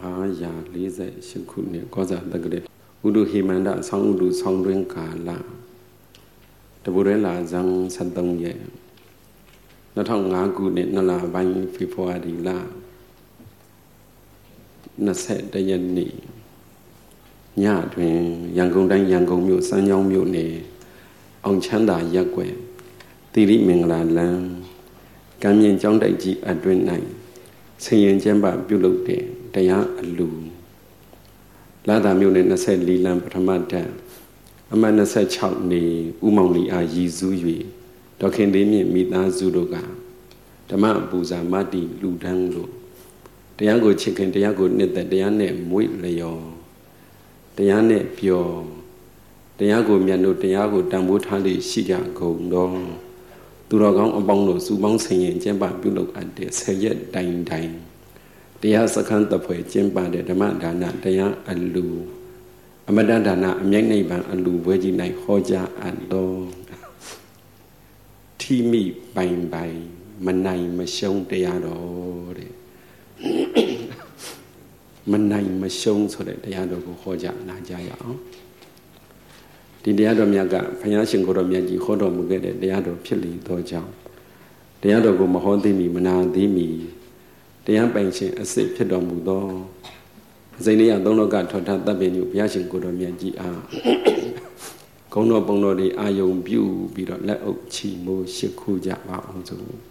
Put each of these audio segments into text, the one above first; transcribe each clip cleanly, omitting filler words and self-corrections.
1500 48ခုနှစ်ကောဇာတက္ကရာဥဒုဟိမန္တဆောင်းဥဒုဆောင်းတွင်ကာလတပူရဲလာဇန်73ရက်2005ခုနှစ်2လပိုင်းဖေဖော်ဝါရီလ21ရက်နေ့ညတွင်ရန်ကုန်တိုင်းရန်ကုန်မြို့စမ်းချောင်းမြို့နယ်အောင်ချမ်းသာရပ်ကွက်သီရိမင်္ဂလာလမ်းကံမြင့်ကျောင်းတိုက်ကြီးအတွင်း၌ဆင်ရင်ကျမ်းပပြုလုပ်တဲ့တရားအလူလာသာမြို့နယ်24လမ်းပထမတန်းအမှတ်26နေဦးမောင်လီအားရည်စူး၍ဒေါခင်လေးမြင့်မိသားစုတို့ကဓမ္မပူဇာမတ္တိလူဒန်းလို့တရားကိုချစ်ခင်တရားကိုနှစ်သက်တရားနဲ့မွေ့လျော်တရားနဲ့ပျော်တရားကိုမြတ်လို့တရားကိုတန်ဖိုးထားလိရှိကြကုန်တော့သူတော်ကောင်းအပေါင်းတို့စုပေါင်းဆင်ရင်ကျင့်ပပြုလုပ်အပ်တဲ့10ရက်တိုင်တိုင်တရားစခန်းတပွဲကျင့်ပတဲ့ဓမ္မဒါနတရားအလူအမတ္တဒါနအမြိုက်နိဗ္ဗာန်အလူပွဲကြီး၌ဟောကြားအပ်တော်ထိမိပိုင်ပိုင်မနိုင်မရှုံးတရားတော်တဲ့မနိုင်မရှုံးဆိုတဲ့တရားတော်ကိုဟောကြားနာကြရအောင်ဒီတရားတော်မြတ်ကဘုရားရှင်ကိုယ်တော်မြတ်ကြီးဟောတော်မူခဲ့တဲ့တရားတော်ဖြစ်လေသောကြောင့်တရားတော်ကိုမဟောသိမီမနာသိမီတရားပိုင်ရှင်အစစ်ဖြစ်တော်မူသောအစိမ့်လေးရသုံးလောကထောထတပ်ပင်ညုဘုရားရှင်ကိုယ်တော်မြတ်ကြီးအားဂုဏ်တော်ပုံတော်တွေအာယုံပြုပြီးတော့လက်အုပ်ချီမိုးရှိခိုးကြပါအောင်စို့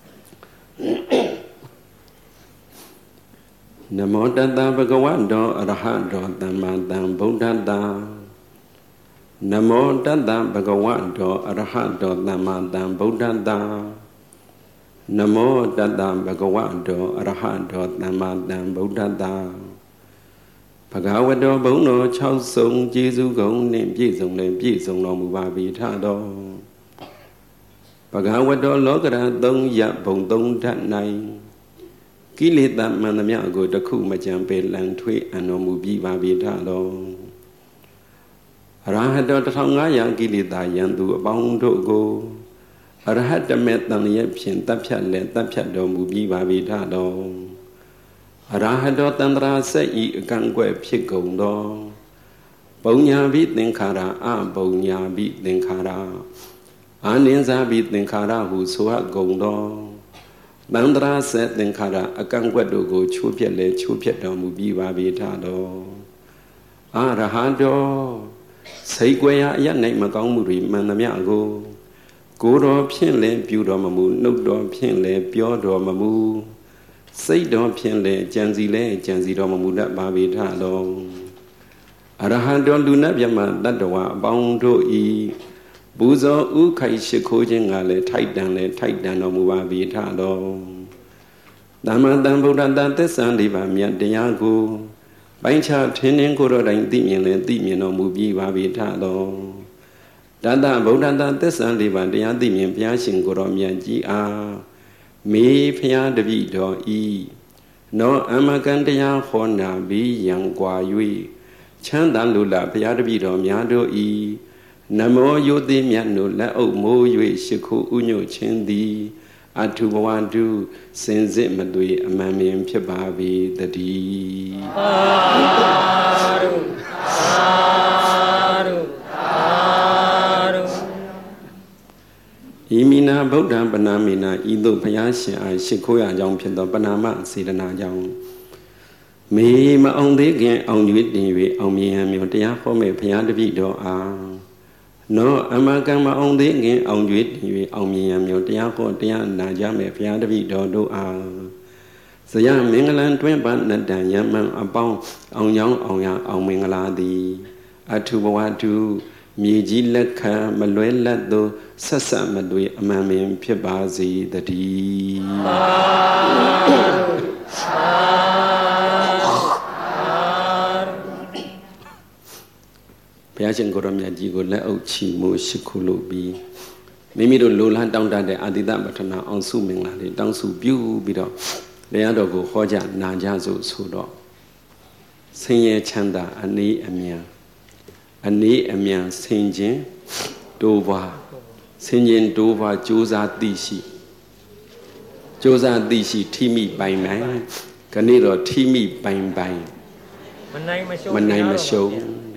နမောတတ္တဗဂဝတောအရဟတောသမ္မာသမ္ဗုဒ္ဓတ္တနမောတတ္တဗဂဝတောအရဟတောသမ္မာသမ္ဗုဒ္ဓတ္တနမောတတ္တဗဂဝတောအရဟတောသမ္မာသမ္ဗုဒ္ဓတ္တဘဂဝတောဘုံတော်6စုံကျေးဇူးကုန်နှင့်ပြည့်စုံလည်းပြည့်စုံတော်မူပါပြီထတော်ဘဂဝတောလောကရ3ရပ်ဘုံ3ဓာတ်၌ကိလေသာမှန်သမျှကိုတစ်ခုမကြံပေလံထွေးအံတော်မူပြီးပါပြီထတော်အရဟတော1500ကိလေသာယံသူအပေါင်းတို့ကိုအရဟတမေတန်ရဲ့ဖြင့်တပ်ဖြတ်လဲတပ်ဖြတ်တော်မူပြီးပါပြီထတော်အရဟတောတန္တရာဆက်ဤအကန့်ကွယ်ဖြစ်ကုန်သောပုံညာပိသင်္ခါရအပုံညာပိသင်္ခါရအာနိဇာပိသင်္ခါရဟုဆိုအပ်ကုန်သောတန္တရာဆက်သင်္ခါရအကန့်ကွယ်တို့ကိုချိုးပြက်လဲချိုးပြက်တော်မူပြီးပါပြီထတော်အရဟတောစိတ်ကြွယ်ရာအရ၌မကောင်းမှုတွေမှန်သမျှကိုကိုယ်တော်ဖြင့်လည်းပြုတော်မမူနှုတ်တော်ဖြင့်လည်းပြောတော်မမူစိတ်တော်ဖြင့်လည်းကြံစီလည်းကြံစီတော်မမူတတ်ပါပေထတော်အရဟံတော်လူနာမြတ်တတ္တဝါအပေါင်းတို့ဤပူဇော်ဥခိုက်ရှိခိုးခြင်းကလည်းထိုက်တန်လည်းထိုက်တန်တော်မူပါပေထတော်သမ္မာသမ္ဗုဒ္ဓတ္တသစ္စာလေးပါးမြတ်တရားကိုပိုင်းခြားထင်းထင်းကိုယ်တော်တိုင်သိမြင်လည်းသိမြင်တော်မူပြီးပါပေထတော်တတ္တဗုဒ္ဓတ္တသစ္စာလေးပါးတရားသိမြင်ဘုရားရှင်ကိုယ်တော်မြတ်ကြီးအားမေဖျားတပိတော်ဤနောအမကံတရားဟောနာပြီးရန်ကွာ၍ချမ်းသာလူလာဘုရားတပိတော်များတို့ဤနမောယုတိမြတ်တို့လက်အုပ်မိုး၍ရှိခိုးဥညွတ်ခြင်းသည်အထုဘဝတုစင်စစ်မသွေအမှန်မြင်ဖြစ်ပါပေတည်းသာဓုသာဓုဤမိနာဗုဒ္ဓံပနာမိနာဤသို့ဘုရားရှင်အားရှိခိုးရကြောင်းဖြစ်သောပနာမစေတနာကြောင့်မေမအောင်သေးခင်အောင်၍တင်၍အောင်မြင်ဟံမျိုးတရားဟောမဲ့ဘုရားတပည့်တော်အားနောအမကံမအောင်သေးခင်အောင်၍တင်၍အောင်မြင်ဟံမျိုးတရားဟောတရားနာကြမဲ့ဘုရားတပည့်တော်တို့အားဇယမင်္ဂလံတွင်ပနတ္တံယမံအပေါင်းအောင်ကြောင်းအောင်ရအောင်မင်္ဂလာသည်အထုဘဝတုမြေကြီးလက်ခံမလွဲလတ်သောဆက်ဆက်မတွေအမှန်ပင်ဖြစ်ပါစေတည်းဘုရားရှင်ကိုယ်တော်မြတ်ကြီးကိုလက်အုပ်ချီမိုးရှိခိုးလို့ပြီးမိမိတို့လိုလားတောင်းတတဲ့အာတိတပဋ္ဌနာအောင်စုမင်္ဂလာလေးတောင်းစုပြုပြီးတော့တရားတော်ကိုဟောကြားနာကြစို့ဆိုတော့ဆင်းရဲချမ်းသာအနည်းအမြန်အနေအမြန်ဆင်ခြင်းတိုးပွားဆင်ခြင်းတိုးပွားကြိုးစားသိရှိကြိုးစားသိရှိထိမိပိုင်နိုင် Ganiro Timi Bang Bang Manai Show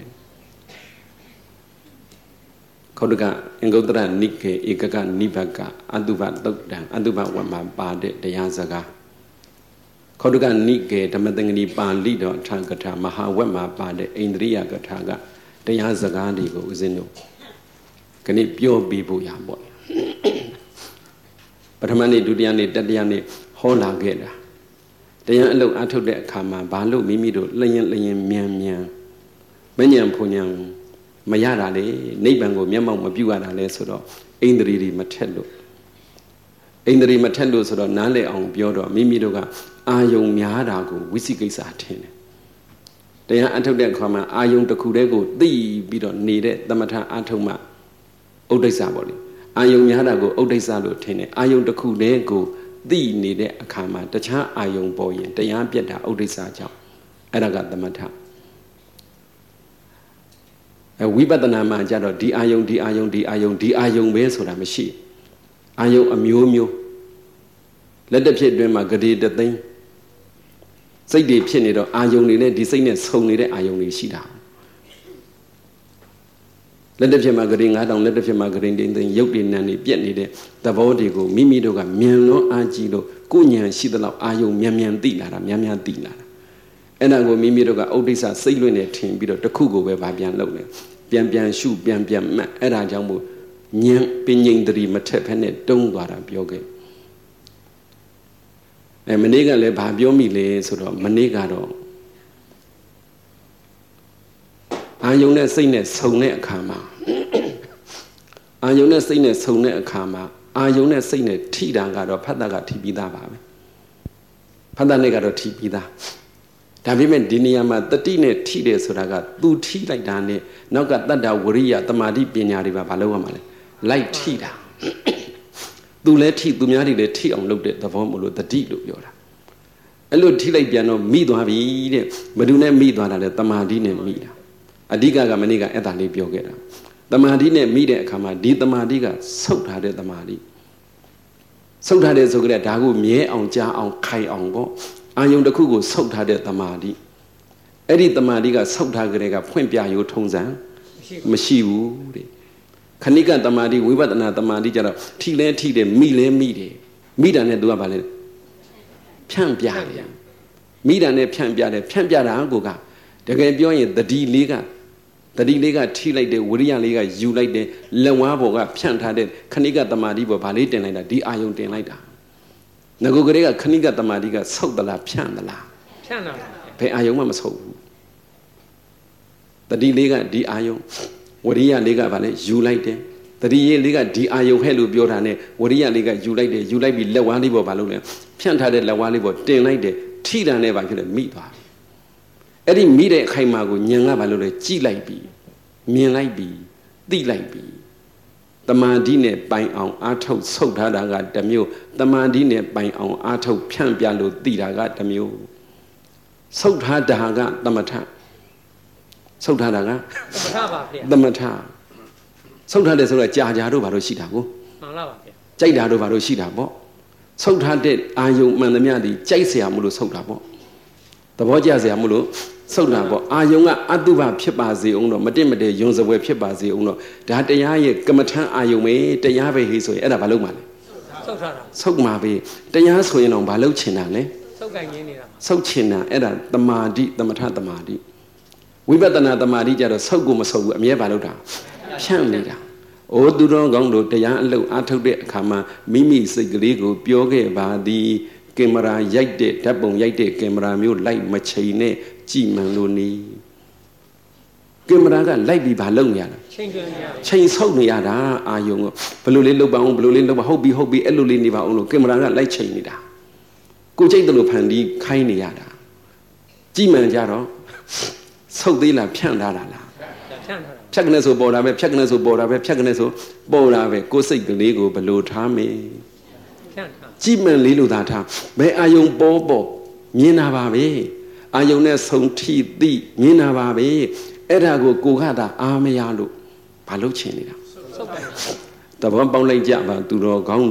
Koduga Engodra Nike Ikaga Nibaga Aduba Dokdan Aduba Wama Bade de Yazaga Koduga Nike Tamatangani Ban Lido Tankata Maha Wema Bade Indria Gataga de Yazaga Digo Zeno Canip Pure Bibu Yabo Patamani Dudiani Dadiani Hola Geda the young look at that Kama Balu Mimido Layan Mian Menyan Punyang Mayara Nebango Yamma Mabuana Lesodo Indri Matello Indri Matello Sodo Nale on Biodo Mimidoga Ayong Miadago Wisikis Atene the young at that Kama Ayong the Kudego the Bido needed the Mata Atoma Odesaboli Ayong Miadago Odesalo Tene Ayong the Kudego the needed a kama, the cha ayong boy, the young pieta odisa chow. Aragat the mata. A wibadana majado, di ayong, besoda machine. Ayong a mew. Let the pit dream a gadi the thing. Say the pianito, ayong needed, designers home needed ayong shida. Let the Magarin, I don't let the Magarin in the Yokin and the Pianide, the Vodigo, Mimidoga, Miano, Agilo, Gunya, Shidala, Ayo, Miamian Dina. And I go Mimidoga, Odisa, sailing a team, bit of the Kugo, where Babian Lone, Bian Shu, Bian, Era Jambo, Nyang, Pining the Matepene, don't go up yoga. And Manega le Babiomi le sort of Manegado. Ayona Sine Sone Kama Ayona Sine Sone Kama Ayona Sine Tidanga or Padaga Tibida Babe Padanega or Tibida Davimen Diniama, the Tine Tide Suraga, do tea like Dane, now got that Waria, the Madi Pinyariva Balomale, like Tida. Do let tea, do Miari the tea on looked at the formula, the tea look yoda. A little tea like piano, me do have eat, but do not meet one at the Madine Mida. Adiga Maniga at the Lipiogeta. The Madine Mida Kama did the Madiga, so had the Madi. So had it so good at Dagu, Mie on Ja on Kai on Bo. Ayong the Kugo, so had it the Madi. Edit the Madiga, so Tagrega, Puempia, you Tonzan, Mashiu. Kanika the Madi, we were another Madija, Tile Tide, Mide, Mida ne Duabale. Piampia. Mida ne Piampia, Piampia Angoga. The game the D Liga. The D Liga, T like the Wuria Liga, you like the Lawabo, Pianta, Kanika the Madibo, Balit and like the D Ayong de Lida. Nagogorega, Kanika the Madiga, so the la Piandala. Piana. Pay Ayoma so. The D Liga, D Ayong, Wuria Liga Valley, you like them. The D Liga, D Ayong, Hello Biorane, Wuria Liga, you like the Lawanibo Baluna, Pianta de Lawanibo, day like the Tida never could meet her. Eddie Mide Kaimago, Nyanga Balure, G like be, Mien like be, D like be. The Madine by on Arto Sotadaga, the mule, the Madine by on Arto Piampialo, Didaga, the mule. Sotadaga, the Mata. Sotadaga, the Mata. Sotades or Jajado Baroshitago, Jaidado Baroshitabo. Sotade, Ayo Manamiadi, Jaisiamulu Sotabo. The Vojazi Amulu. So now, Ayonga Aduva Pipazi uno, Madimade, Yonzawe Pipazi uno, the Hatayaye, Gamatan Ayome, the Yave his way, Eda Balumane. So Mabi, the Yaso in on Balochina, so China, Eda, the Madi, the Mata the Madi. We better not the Madi Jada, so Gumaso, Mia Baluda, Shanlida. O Duron Gondo, the Yan Lo Atobe Kama, Mimi Sigrigo, Bioge, Badi. Camera Yade, Tabon Yade, camera mule like Machine, Gimanoni. Camera like the Balonia. Chain Soniada, Ayong, Blue Bound, Blue Lindo, Hobby, Eluliniva, Ono, camera like Chainida. Go take the Lupandi, Kainiada. Giman Jaro, so they la Piandala. Chagnaso Borabe, Chagnaso Borabe, go say the Lego below Tame. Jiman Lilu Data, Be Ayong Bobo, Mina Babe, Ayone Song T. D. Mina Babe, Edago Gugada, Ameyalu, Paluchinida. The one like Java, Duro Gondo,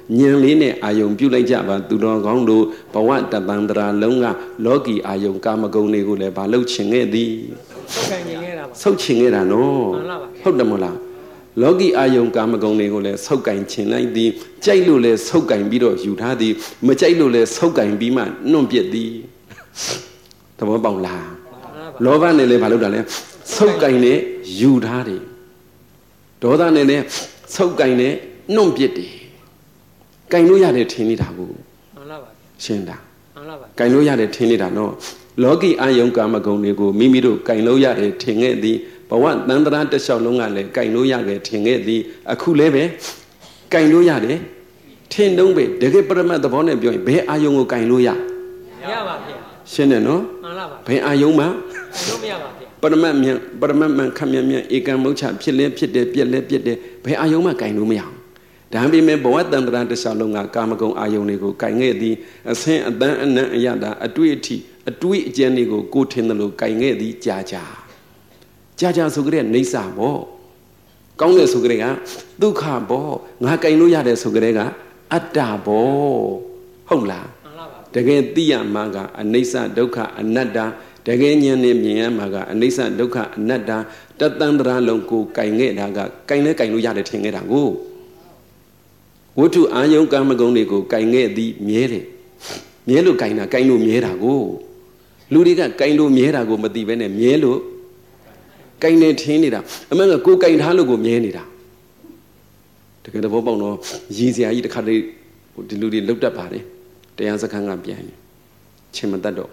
ညံလေးနဲ့အာယုံပြုလိုက်ကြပါသူတော်ကောင်းတို့ဘဝတပံတရာလုံးကလောကီအာယုံကာမဂုဏ်တွေကိုလည်းဘာလို့ချင်ခဲ့သည်ဆုတ်ချင်ခဲ့တာနော်ဟုတ်တယ်မလားလောကီအာယုံကာမဂုဏ်တွေကိုလည်းဆုတ်ကင်ချင်လိုက်သည်ကြိုက်လို့လည်းဆုတ်ကင်ပြီးတော့ယူထားသည်မကြိုက်လို့လည်းဆုတ်ကင်ပြီးမှနှွန့်ပြစ်သည်သဘောပေါက်လားလောဘနဲ့လည်းဘာလုပ်တာလဲဆုတ်ကင်နဲ့ယူထားတယ်ဒေါသနဲ့လည်းဆုတ်ကင်နဲ့နှွန့်ပြစ်တယ်ကင်လို့ရတယ်ထင်နေတာကိုမှန်လားပါရှင်းတာမှန်လားပါကင်လို့ရတယ်ထင်နေတာနော်လောကီအာယုံကာမဂုဏ်တွေကိုမိမိတို့ကင်လို့ရတယ်ထင်ခဲ့သည်ဘဝတန်တရာတစ်လျှောက်လုံးကလည်းကင်လို့ရခဲ့ထင်ခဲ့သည်အခုလည်းပဲကင်လို့ရတယ်ထင်တော့ပဲတကယ်ပရမတ်သဘောနဲ့ပြောရင်ဘယ်အာယုံကိုကင်လို့ရပါဗျာရှင်းတယ်နော်မှန်လားပါဘယ်အာယုံမှကင်လို့မရပါဗျာပရမတ်မှန်ခက်မြန်ဧကံမုတ်ချဖြစ်လဲဖြစ်တယ်ပြက်လဲပြက်တယ်ဘယ်အာယုံမှကင်လို့မရအောင်ဒါပေမဲ့ဘဝတန်တရာတစ်လျှောက်လုံးကကာမဂုဏ်အာယုံတွေကိုကင်ခဲ့သည်အဆင်းအတန်းအနံ့အရတာအတွေ့အထိအတွေးအကြံတွေကိုကိုထင်တယ်လို့ကင်ခဲ့သည်ကြာဆိုကြတဲ့နေဆာပေါ့ကောင်းတယ်ဆိုကြတဲ့ကဒုက္ခပေါ့ငါကင်လို့ရတယ်ဆိုကြတဲ့ကအတ္တပေါ့ဟုတ်လားတကယ်သိရမှာကအနိစ္စဒုက္ခအနတ္တတကယ်ဉာဏ်နဲ့မြင်ရမှာကအနိစ္စဒုက္ခအနတ္တတတန္တရာလုံးကိုကင်ခဲ့တာကကင်လဲကင်လို့ရတယ်ထင်ခဲ့တာကိုဝတ္ထုအာယုံကာမဂုဏ်တွေကိုကင်ခဲ့သည်မြဲတယ်မြဲလို့ကင်တာကင်လို့မြဲတာကိုလူတွေကကင်လို့မြဲတာကိုမသိဘဲနဲ့မြဲလို့ကင်နေထင်းနေတာအမှန်ကကိုကင်ထားလို့ကိုမြဲနေတာတကယ်တော့ပေါ့နော်ရည်စရာကြီးတစ်ခါတည်းဒီလူတွေလုတ်တတ်ပါတယ်တရားစခန်းကပြန်ရင်ချင်းမတတ်တော့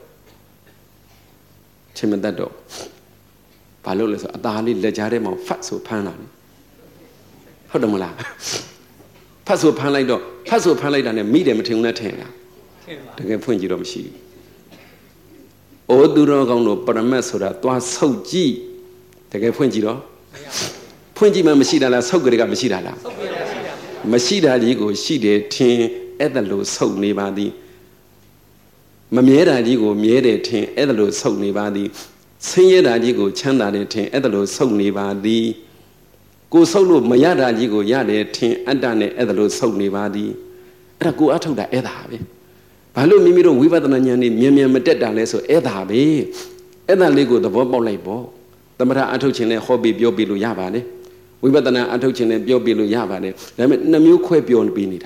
ဘာလို့လဲဆိုအသားလေးလက်ကြားထဲမှာဖတ်ဆိုဖမ်းလာတယ်ဟုတ်တယ်မလားဖတ်ဆိုဖမ်းလိုက်တာနဲ့မိတယ်မထင်ဘူးနဲ့ထင်တာတကယ်ဖွင့်ကြည့်တော့မရှိဘူးအိုသူတော်ကောင်းတို့ပရမတ်ဆိုတာသွားဆုပ်ကြည့်တကယ်ဖွင့်ကြည့်တော့ဖွင့်ကြည့်မှမရှိတာလားဆုပ်ကြတဲ့ကမရှိတာလားမရှိတာကြီးကိုရှိတယ်ထင်အဲ့ဒါလို့ဆုပ်နေပါသည်မမြဲတာကြီးကိုမြဲတယ်ထင်အဲ့ဒါလို့ဆုပ်နေပါသည်ဆင်းရဲတာကြီးကိုချမ်းသာတယ်ထင်အဲ့ဒါလို့ဆုပ်နေပါသည်ကိုဆုပ်လို့မရတာကြီးကိုရတယ်ထင်အတ္တနဲ့အဲ့ဒါလို့ဆုပ်နေပါသည်အဲ့ဒါကိုအထုတ်တာအဲ့ဒါပဲဘာလို့မိမိတို့ဝိပဿနာဉာဏ်နဲ့မြန်မတက်တာလဲဆိုအဲ့ဒါပဲအဲ့ဒါလေးကိုသဘောပေါက်လိုက်ပေါ့သမထအထုတ်ခြင်းနဲ့ဟောပြီးပြောပြလို့ရပါတယ်ဝိပဿနာအထုတ်ခြင်းနဲ့ပြောပြလို့ရပါတယ်ဒါပေမဲ့နှမျိုးခွဲပြောပြနေတာ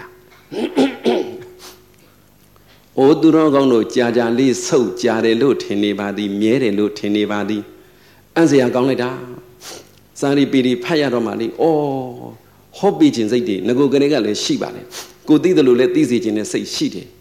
အိုသူတော်ကောင်းတို့ကြာလေးဆုပ်ကြာတယ်လို့ထင်နေပါသည်မြဲတယ်လို့ထင်နေပါသည်အံ့စရာကောင်းလိုက်တာစာရီပီရီဖတ်ရတော့မှလေဩဟောပြီးခြင်းစိတ်တွေငကိုကလေးကလည်းရှိပါလေကိုသိတယ်လို့လည်းသိစေခြင်းနဲ့စိတ်ရှိတယ်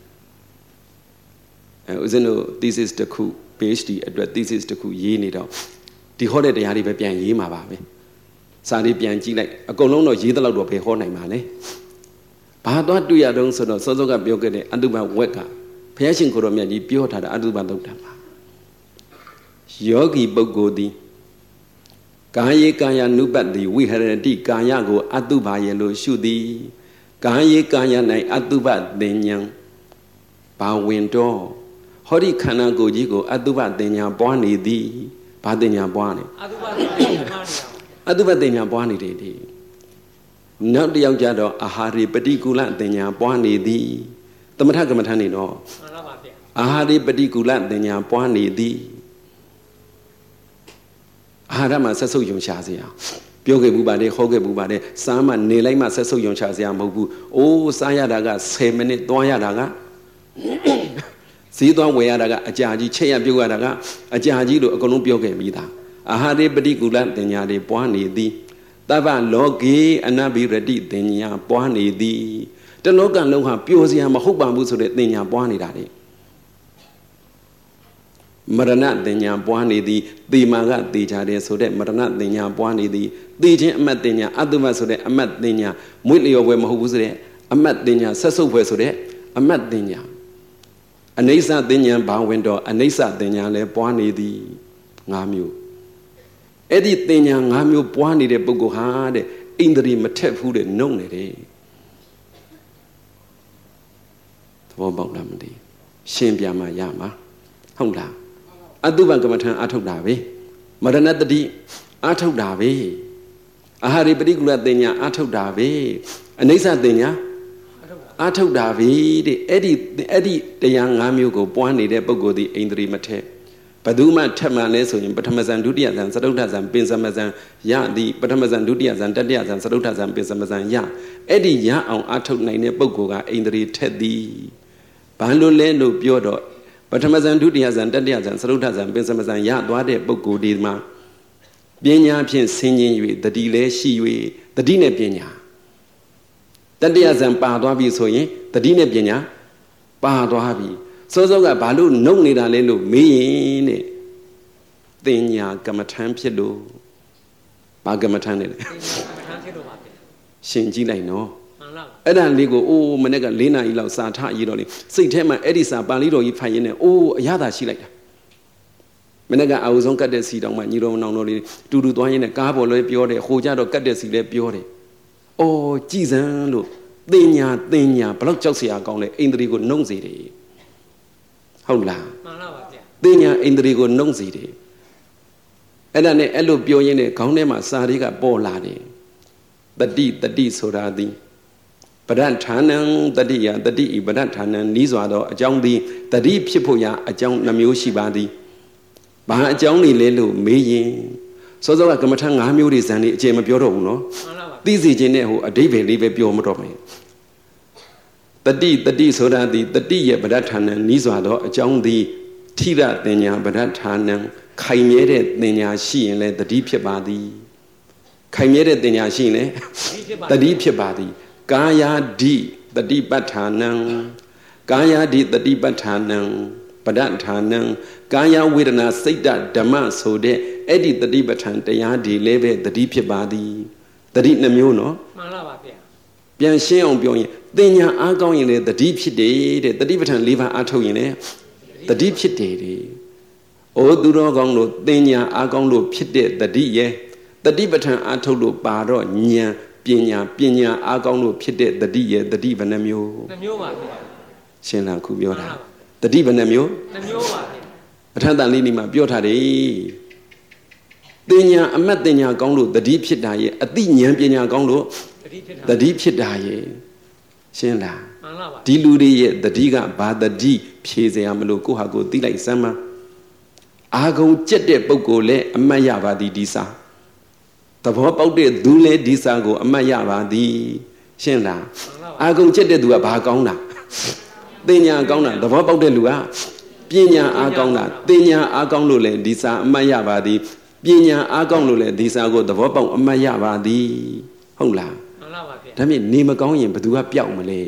ဦးဇင်းတို့ thesis တစ်ခု PhD အတွက် thesis တစ်ခုရေးနေတော့ဒီဟောတဲ့တရားတွေပဲပြန်ရေးမှာပါပဲစာလေးပြန်ကြည့်လိုက်အကုန်လုံးတော့ရေးသလောက်တော့ဘယ်ဟောနိုင်မှာလဲဘာသွားတွေ့ရတော့ဆိုတော့စောစောကပြောခဲ့တဲ့အတုပဝက်ကဘုရားရှင်ကိုရောမြတ်ကြီးပြောထားတာအတုပသုတ်တံပါယောဂီပုဂ္ဂိုလ်သည်ကာယေကာယ ानु ပတ္တိဝိဟရတိကာယကိုအတုပါရဲ့လို့ရှုသည်ကာယေကာယ၌အတုပသင်ညာဘာဝင်တော့ဟောဒီခန္ဓာကိုယ်ကြီးကိုအတုပသင်ညာပွားနေသည်ဘာသင်ညာပွားနေအတုပသင်ညာပွားနေတယ်ဒီနောက်တစ်ယောက်ကြတော့အာဟာရိပฏิကူလသင်ညာပွားနေသည်သမထကမ္မထန်နေတော့မှန်ပါပါဗျာအာဟာရိပฏิကူလသင်ညာပွားနေသည်အာဟာရမှာဆက်ဆုပ်ယုံရှာစရာပြောခဲ့ဘူးပါတယ်ဟောခဲ့ဘူးပါတယ်စားမှနေလိုက်မှဆက်ဆုပ်ယုံရှာစရာမဟုတ်ဘူးအိုးစားရတာက10မိနစ်သွားရတာကဈေးသွားဝယ်ရတာကအကြာကြီးချက်ရပြုတ်ရတာကအကြာကြီးလို့အကုန်လုံးပြောခဲ့ပြီးသားအာဟာရိပฏิကူလသင်ညာတွေပွားနေသည်တဗ္ဗလောကေအနဘိရတိသင်ညာပွားနေသည်တလောကလုံးဟာပျော်စရာမဟုတ်ပါဘူးဆိုတဲ့သင်ညာပွားနေတာလေမရဏသင်ညာပွားနေသည်သေမာကသေချာတယ်ဆိုတဲ့မရဏသင်ညာပွားနေသည်သေခြင်းအမတ်သင်ညာအတုမဆိုတဲ့အမတ်သင်ညာမွေ့လျော်ပွဲမဟုတ်ဘူးဆိုတဲ့အမတ်သင်ညာဆက်ဆုပ်ပွဲဆိုတဲ့အမတ်သင်ညာအနိစ္စသင်ညာဘာဝင်တော့အနိစ္စသင်ညာလည်းပွားနေသည်၅မျိုးအဲ့ဒီသင်ညာ၅မျိုးပွားနေတဲ့ပုဂ္ဂိုလ်ဟာတဲ့ဣန္ဒြေမထက်ဘူးတဲ့နှုတ်နေတယ်သဘောပေါက်လားမသိရှင်းပြမှရမှာဟုတ်လားအတုပကမ္မထံအထုတ်တာပဲမရဏတတိအထုတ်တာပဲအာဟာရိပฏิကူလသင်ညာအထုတ်တာပဲအနိစ္စသင်ညာအာထုတ်တာပဲတဲ့အဲ့ဒီတရား၅မျိုးကိုပွားနေတဲ့ပုဂ္ဂိုလ်ဒီဣန္ဒြေမထက်ဘယ်သူမှထက်မှန်လဲဆိုရင်ပထမဇန်ဒုတိယဇန်သတုဋ္ဌဇန်ပင်စမဇန်ရသည်ပထမဇန်ဒုတိယဇန်တတိယဇန်သတုဋ္ဌဇန်ပင်စမဇန်ရအဲ့ဒီရအောင်အာထုတ်နိုင်တဲ့ပုဂ္ဂိုလ်ကဣန္ဒြေထက်သည်ဘာလို့လဲလို့ပြောတော့ပထမဇန်ဒုတိယဇန်တတိယဇန်သတုဋ္ဌဇန်ပင်စမဇန်ရသွားတဲ့ပုဂ္ဂိုလ်ဒီမှာပညာဖြင့်ဆင်ခြင်၍တတိလည်းရှိ၍တတိနဲ့ပညာတတိယဇန်ပါသွားပြီဆိုရင်တတိနဲ့ပညာပါသွားပြီစောစောကဘာလို့နှုတ်နေတာလဲလို့မေးရင်တဲ့တင်ညာကမ္မထံဖြစ်လို့ဘာကမ္မထံလဲရှင်ကြည့်လိုက်နော်အဲ့ဒါလေးကိုအိုးမနေ့က4 နာရီလောက်စာထရည်တော့လေစိတ်ထဲမှာအဲ့ဒီစာပါဠိတော်ကြီးဖတ်ရင်းနဲ့အိုးအရသာရှိလိုက်တာမနေ့ကအာဟုဆုံးကတ်တဲ့စီတောင်မှညီတော်နောင်တော်လေးတူတူသွားရင်းနဲ့ကားပေါ်လဲပြောတယ်ဟိုကြတော့ကတ်တဲ့စီလဲပြောတယ်အော်ကြည်စမ်းလို့တင်ညာဘလောက်ကြောက်เสียကောင်းလဲဣန္ဒြေကိုနှုံးစေတယ်ဟုတ်လားမှန်ပါပါဗျာတင်ညာဣန္ဒြေကိုနှုံးစေတယ်အဲ့ဒါနဲ့အဲ့လိုပြောရင်းနဲ့ခေါင်းထဲမှာစာတွေကပေါ်လာတယ်တတိဆိုတာသည်ပဒဋ္ဌာနံတတိယတတိဤပဒဋ္ဌာနံနီးစွာသောအကြောင်းသည်တတိဖြစ်ဖို့ရာအကြောင်းနှမျိုးရှိပါသည်ဘာအကြောင်းတွေလဲလို့မေးရင်စောစောကကမ္မထ5မျိုးတွေဇန်နေအကျေမပြောတော့ဘူးနော်သိစီခြင်းနဲ့ဟိုအဓိပ္ပာယ်လေးပဲပြောမတော့မယ်တတိဆိုတာသည်တတိရဲ့ပဒဋ္ဌာနံနီးစွာသောအကြောင်းသည်ထိရတင်ညာပဒဋ္ဌာနံခိုင်မြဲတဲ့တင်ညာရှိရင်လည်းတတိဖြစ်ပါသည်ခိုင်မြဲတဲ့တင်ညာရှိရင်လည်းတတိဖြစ်ပါသည်ကာယဓိတတိပဋ္ဌာနံကာယဓိတတိပဋ္ဌာနံပဒဋ္ဌာနံကာယဝေဒနာစိတ်ဓမ္မဆိုတဲ့အဲ့ဒီတတိပဋ္ဌာန်တရားဒီလည်းပဲတတိဖြစ်ပါသည်တတိနှမျိုးနော်မှန်ပါပါဗျာပြန်ရှင်းအောင်ပြောရင်တင်ညာအားကောင်းရင်လည်းတတိဖြစ်တယ်တဲ့တတိပဋ္ဌာန်၄ပါးအားထုတ်ရင်လည်းတတိဖြစ်တယ်တဲ့အိုသူတော်ကောင်းတို့တင်ညာအားကောင်းလို့ဖြစ်တဲ့တတိရဲ့တတိပဋ္ဌာန်အားထုတ်လို့ပါတော့ဉာဏ်ပညာအားကောင်းလို့ဖြစ်တဲ့တတိရဲ့တတိဘယ်နှမျိုးနှမျိုးပါဗျာရှင်းလားခုပြောတာတတိဘယ်နှမျိုးနှမျိုးပါဗျာပဋ္ဌာန်းတန်လေးနေမှာပြောထားတယ်တင်ညာအမတ်တင်ညာကောင်းလို့တတိဖြစ်တာရဲ့အတိဉာဏ်ပညာကောင်းလို့တတိဖြစ်တာရဲ့ရှင်းလားမှန်ပါပါဒီလူတွေရဲ့တတိကဘာတတိဖြေစရာမလို့ကိုဟာကိုသိလိုက်စမ်းမအာဂုံကြက်တဲ့ပုဂ္ဂိုလ်လည်းအမတ်ရပါသည်ဒီစာသဘောပေါက်တဲ့သူလည်းဒီစာကိုအမတ်ရပါသည်ရှင်းလားအာဂုံကြက်တဲ့သူကဘာကောင်းတာတင်ညာကောင်းတာသဘောပေါက်တဲ့လူကပညာအားကောင်းတာတင်ညာအားကောင်းလို့လည်းဒီစာအမတ်ရပါသည်ပညာအားကောင်းလို့လည်းဒီစာကိုသဘောပေါက်အမတ်ရပါသည်ဟုတ်လားမှန်ပါပါဗျာဒါမြင်နေမကောင်းရင်ဘယ်သူကပျောက်မလဲ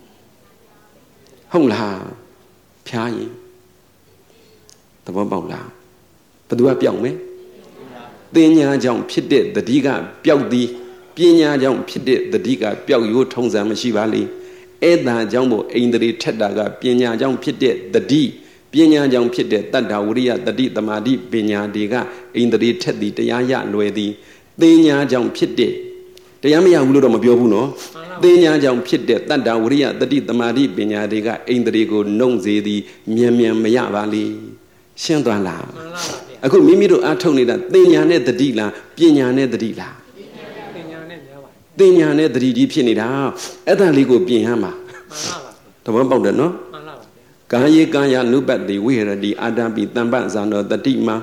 ဟုတ်လားဖျားရင်သဘောပေါက်လားဘယ်သူကပျောက်မလဲတင်ညာကြောင့်ဖြစ်တဲ့တတိကပျောက်သည်ပညာကြောင့်ဖြစ်တဲ့တတိကပျောက်ရိုးထုံးစံမရှိပါလေအဲ့ဒါကြောင့်မို့ဣန္ဒြေထက်တာကပညာကြောင့်ဖြစ်တဲ့တတိပညာကြောင့်ဖြစ်တဲ့တတ္တဝရိယတတိသမာဓိပညာတွေကဣန္ဒြေထက်သည်တရားရလွယ်သည်တင်ညာကြောင့်ဖြစ်တဲ့တရားမရဘူးလို့တော့မပြောဘူးနော်တင်ညာကြောင့်ဖြစ်တဲ့တတ္တဝရိယတတိသမာဓိပညာတွေကဣန္ဒြေကိုနှုံစေသည်မြန်မရပါလေရှင်းသွားလားမှန်ပါပါအခုမိမိတို့အားထုတ်နေတာတင်ညာနဲ့တတိလားပညာနဲ့တတိလားတင်ညာနဲ့များပါတင်ညာနဲ့တတိကြီးဖြစ်နေတာအဲ့ဒါလေးကိုပြင်ရမှာမှန်ပါပါသဘောပေါက်တယ်နော်မှန်ပါပါကာယေကာယနုပတ္တိဝိဟရတိအာတံပိတံပဇာနောတတိမ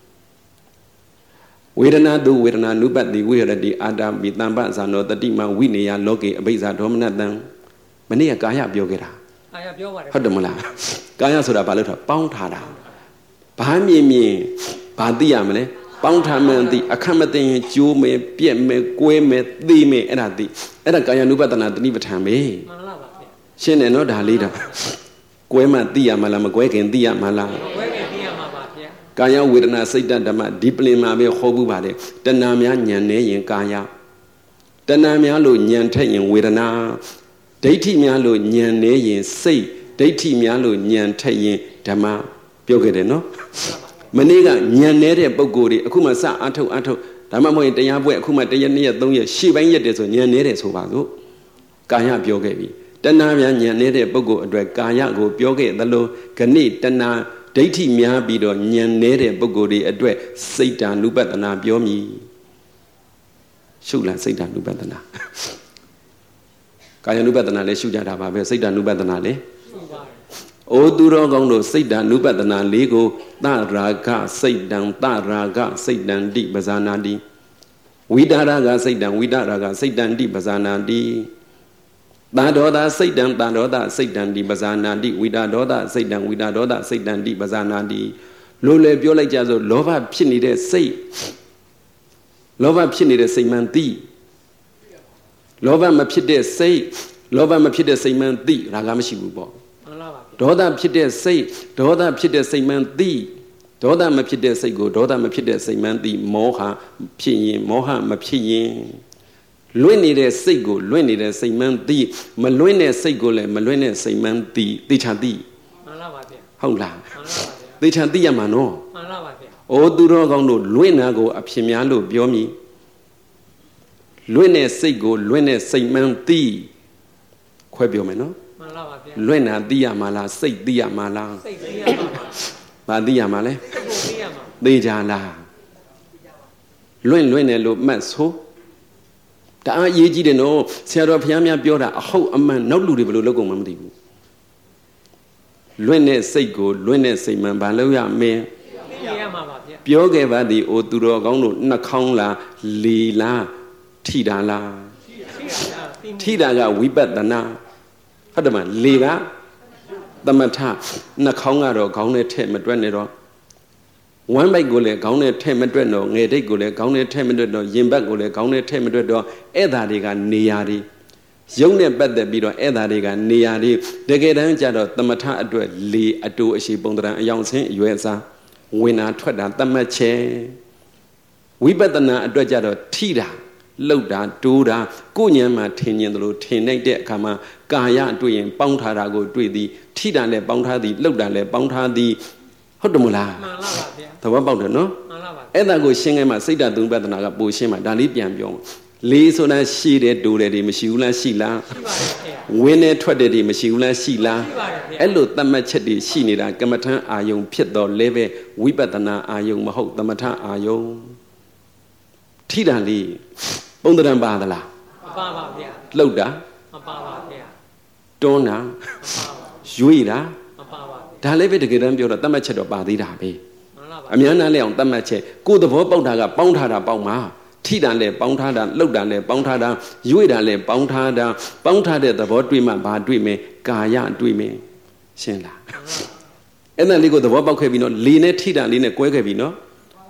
ဝေဒနာတုဝေဒနာနုပတ္တိဝိဟရတိအာတံပိတံပဇာနောတတိမဝိနေယလောကေအဘိဇာဒေါမနတံမနေ့ကကာယပြောခဲ့တာကာယပြောပါတယ်ဟုတ်တယ်မလားကာယဆိုတာဘာလို့ထားပေါင်းထားတာဘာမြင်ဘာသိရမလဲပေါင်းထားမှန်သိအခက်မသိရင်ကျိုးမယ်ပြက်မယ်ကွဲမယ်သိမယ်အဲ့ဒါသိအဲ့ဒါကာယ ानु ပတနာတတိပဋ္ဌာန်ပဲမှန်လားပါဗျရှင်းတယ်နော်ဒါလေးတော့ကွဲမှသိရမှာလားမကွဲခင်သိရမှာလားမကွဲခင်သိရမှာပါဗျကာယဝေဒနာစိတ်ဓမ္မဒီပလင်မှာပဲဟောဘူးပါတယ်တဏှာများညံနေရင်ကာယတဏှာများလို့ညံထက်ရင်ဝေဒနာဒိဋ္ဌိများလို့ညံနေရင်စိတ်ဒိဋ္ဌိများလို့ညံထက်ရင်ဓမ္မပြောခဲ့တယ်နော်မနေ့ကညံနေတဲ့ပုံကိုယ်တွေအခုမှစအားထုတ်ဒါမှမဟုတ်ရင်တရားပွဲအခုမှ1ရက်2ရက်3ရက်ရှေ့ပိုင်းရက်တယ်ဆိုညံနေတယ်ဆိုပါစို့ကာယပြောခဲ့ပြီတဏှာများညံနေတဲ့ပုံကိုယ်အတွက်ကာယကိုပြောခဲ့သလိုခဏတဏှာဒိဋ္ဌိများပြီးတော့ညံနေတဲ့ပုံကိုယ်တွေအတွက်စိတ်ဓာနုပတနာပြောမည်ရှုလားစိတ်ဓာနုပတနာကာယ ानु ပတနာလည်းရှုကြတာပါပဲစိတ်ဓာ ानु ပတနာလည်းအိုသူတော်ကောင်းတို့စိတ်ဓာ ानु ပတနာလေးကိုသရာဂစိတ်တံသရာဂစိတ်တံတိပဇာနာတိဝိတာရဂစိတ်တံဝိတာရဂစိတ်တံတိပဇာနာတိသာဒောသစိတ်တံသာဒောသစိတ်တံတိပဇာနာတိဝိတာဒောသစိတ်တံဝိတာဒောသစိတ်တံတိပဇာနာတိလို့လေပြောလိုက်ကြဆိုလောဘဖြစ်နေတဲ့စိတ်လောဘဖြစ်နေတဲ့စိတ်မှန်သိလောဘမဖြစ်တဲ့စိတ်လောဘမဖြစ်တဲ့စိတ်မှန်သိရာဂမရှိဘူးပေါ့ဒေါသဖြစ်တဲ့စိတ်ဒေါသဖြစ်တဲ့စိတ်မှန်သိဒေါသမဖြစ်တဲ့စိတ်ကိုဒေါသမဖြစ်တဲ့စိတ်မှန်သိမောဟဖြစ်ရင်မောဟမဖြစ်ရင်လွင့်နေတဲ့စိတ်ကိုလွင့်နေတဲ့စိတ်မှန်သိမလွင့်တဲ့စိတ်ကိုလည်းမလွင့်တဲ့စိတ်မှန်သိသိချာသိမှန်လားပါဗျာဟုတ်လားမှန်လားပါဗျာသိချာသိရမှာနော်မှန်လားပါဗျာအိုသူတော်ကောင်းတို့လွင့်နာကိုအဖြစ်များလို့ပြောမည်လွင့်တဲ့စိတ်ကိုလွင့်တဲ့စိတ်မှန်သိခွဲပြောမယ်နော်မှန်လားပါဗျာလွင့်နာသိရမှာလားစိတ်သိရမှာလားစိတ်သိရမှာပါဘာသိရမှာလဲသိရမှာသိကြလားလွင့်တယ်လို့မှတ်ဆိုတအားအရေးကြီးတယ်နော်ဆရာတော်ဘုရားများပြောတာအဟုတ်အမှန်နောက်လူတွေဘယ်လိုလုပ်ကုန်မှမသိဘူးလွင့်တဲ့စိတ်ကိုလွင့်တဲ့စိတ်မှန်ဘာလို့ရမင်းသိရမှာပါဗျာပြောခဲ့ပါသည်အိုသူတော်ကောင်းတို့နှာခေါင်းလားလီလားထိတာလားထိတာကဝိပဿနာဟုတ်တယ်မလေကသမထနှာခေါင်းကတော့ခေါင်းနဲ့ထည့်မတွက်နဲ့တော့ဝမ်းပိုက်ကိုလည်းခေါင်းနဲ့ထည့်မတွက်တော့ငယ်ဒိတ်ကိုလည်းခေါင်းနဲ့ထည့်မတွက်တော့ရင်ဘတ်ကိုလည်းခေါင်းနဲ့ထည့်မတွက်တော့အဲ့ဒါတွေကနေရာတွေရုပ်နဲ့ပတ်သက်ပြီးတော့အဲ့ဒါတွေကနေရာတွေတကယ်တမ်းကျတော့သမထအတွက်လေအတူအရှိပုံတရံအယောင်ဆင်းအရွယ်အစားဝင်တာထွက်တာတတ်မှတ်ချက်ဝိပဿနာအတွက်ကျတော့ထိတာလှုပ်တာတိုးတာကိုဉဏ်မှာထင်မြင်တယ်လို့ထင်နိုင်တဲ့အခါမှာကာယတွေ့ရင်ပေါင်းထားတာကိုတွေ့သည်ထိတာလည်းပေါင်းထားသည်လှုပ်တာလည်းပေါင်းထားသည်ဟုတ်တယ်မလားမှန်လားပါဗျာသဘောပေါက်တယ်နော်မှန်လားပါအဲ့ဒါကိုရှင်းခိုင်းမှစိတ်ဓာတ်သုံးပဿနာကပိုရှင်းမှာဒါလေးပြန်ပြောလေးဆိုတာရှိတယ်တိုးတယ်တွေမရှိဘူးလားရှိလားရှိပါတယ်ခင်ဗျာဝင်းနဲ့ထွက်တယ်တွေမရှိဘူးလားရှိလားရှိပါတယ်ခင်ဗျာအဲ့လိုသတ်မှတ်ချက်တွေရှိနေတာကမ္မထံအာယုံဖြစ်တော့လဲပဲဝိပဿနာအာယုံမဟုတ်သမထအာယုံထိတာလေးပုံတရံပါသလားမပါပါဗျာလှုပ်တာမပါပါဗျာတွန်းတာမပါပါရွေ့တာမပါပါဒါလည်းပဲတကယ်တမ်းပြောတော့တတ်မှတ်ချက်တော့ပါသေးတာပဲမှန်လားပါအများနာလဲအောင်တတ်မှတ်ချက်ကိုယ်သဘောပေါက်တာကပေါင်းထားတာပေါက်မှာထိတာလည်းပေါင်းထားတာလှုပ်တာလည်းပေါင်းထားတာရွေ့တာလည်းပေါင်းထားတာပေါင်းထားတဲ့သဘောတွေ့မှဘာတွေ့မယ်ကာယတွေ့မယ်ရှင်းလားအဲ့ဒါလေးကိုသဘောပေါက်ခဲ့ပြီနော်လေနဲ့ထိတာလေးနဲ့ကွဲခဲ့ပြီနော်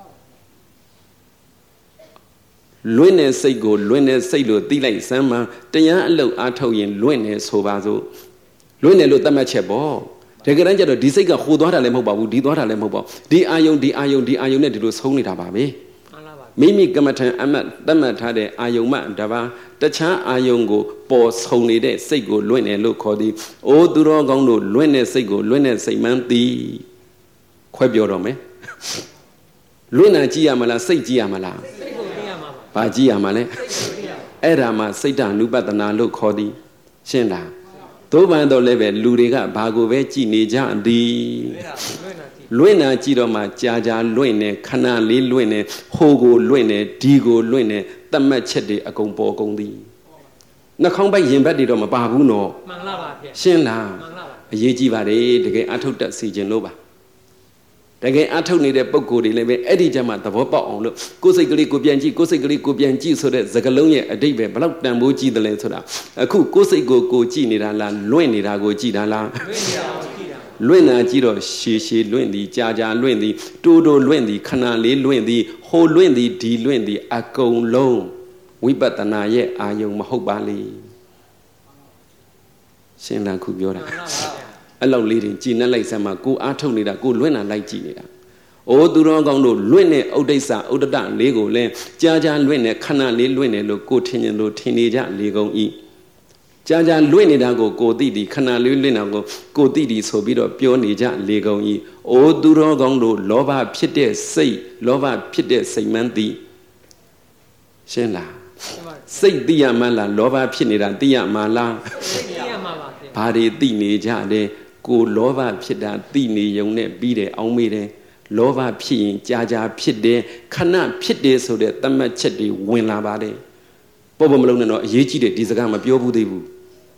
လွင့်တဲ့စိတ်ကိုလွင့်တဲ့စိတ်လို့သိလိုက်စမ်းမှတရားအလုပ်အားထုတ်ရင်လွင့်နေဆိုပါစို့လွင့်တယ်လို့သတ်မှတ်ချက်ပေါ့တကယ်တမ်းကျတော့ဒီစိတ်ကဟိုသွားတာလည်းမဟုတ်ပါဘူးဒီသွားတာလည်းမဟုတ်ပါဘူးဒီအာယုံနဲ့ဒီလိုဆုံးနေတာပါပဲမိမိကမ္မထံအမတ်သတ်မှတ်ထားတဲ့အာယုံမှတပါတခြားအာယုံကိုပေါ်ဆုံးနေတဲ့စိတ်ကိုလွင့်တယ်လို့ခေါ်သည်အိုသူတော်ကောင်းတို့လွင့်တဲ့စိတ်ကိုလွင့်တဲ့စိတ်မှန်းသည်ခွဲပြောတော့မယ်လွင့်တာကြည့်ရမလားစိတ်ကြည့်ရမလားဘာကြည့်ရမှာလဲအဲ့ဒါမှစိတ်ဓာ ानु ပတနာလို့ခေါ်သည်ရှင်းလားသို့ပန်တော့လည်းပဲလူတွေကဘာကိုပဲကြည်နေကြသည်လွင့်တာကြည့်တော့မှကြာလွင့်နေခဏလေးလွင့်နေဟိုကိုလွင့်နေဒီကိုလွင့်နေတတ်မှတ်ချက်တွေအကုန်ပေါ်ကုန်သည်နှာခေါင်းပိုက်ရင်ဘတ်တွေတော့မပါဘူးနော်မှန်လားပါဗျရှင်းလားမှန်လားပါအရေးကြီးပါတယ်တကယ်အထုတ်တတ်စီခြင်းလို့ပါတကယ်အထုတ်နေတဲ့ပုံကိုယ်တွေလည်းပဲအဲ့ဒီကြမှာသဘောပေါက်အောင်လို့ကိုယ်စိတ်ကလေးကိုပြန်ကြည့်ကိုယ်စိတ်ကလေးကိုပြန်ကြည့်ဆိုတဲ့စကားလုံးရဲ့အဓိပ္ပာယ်ဘယ်လောက်တန်ဖိုးကြီးတယ်လဲဆိုတာအခုကိုယ်စိတ်ကိုကြည့်နေတာလားလွင့်နေတာကိုကြည့်တာလားလွင့်နေတာကြည့်တာရှည်လွင့်သည်ကြာလွင့်သည်တိုးလွင့်သည်ခဏလေးလွင့်သည်ဟိုလွင့်သည်ဒီလွင့်သည်အကုန်လုံးဝိပဿနာရဲ့အာယုံမဟုတ်ပါလေရှင်းလားခုပြောတာအဲ့လောက်လေးတင်ကြည်နှက်လိုက်စမ်းမှာကိုအားထုတ်နေတာကိုလွင့်တာလိုက်ကြည့်နေတာအိုသူတော်ကောင်းတို့လွင့်တဲ့ဥဒိစ္စဥဒတလေးကိုလည်းကြာလွင့်နေခဏလေးလွင့်နေလို့ကိုထင်ရင်လို့ထင်နေကြလေကုန်ဤကြာလွင့်နေတာကိုသိသည်ခဏလေးလွင့်တာကိုသိသည်ဆိုပြီးတော့ပြောနေကြလေကုန်ဤအိုသူတော်ကောင်းတို့လောဘဖြစ်တဲ့စိတ်လောဘဖြစ်တဲ့စိတ်မှန်းသည်ရှင်းလားစိတ်သိရမှလားလောဘဖြစ်နေတာသိရမှလားသိရမှာပါဘာတွေသိနေကြတယ်ကိုလောဘဖြစ်တာသိနေုံနဲ့ပြီးတယ်အောင်းမေးတယ်လောဘဖြစ်ရင်ကြာဖြစ်တယ်ခဏဖြစ်တယ်ဆိုတဲ့သတ်မှတ်ချက်တွေဝင်လာပါတယ်ပေါ့မလုံးနဲ့တော့အရေးကြီးတယ်ဒီစကားမပြောဘူးသေးဘူး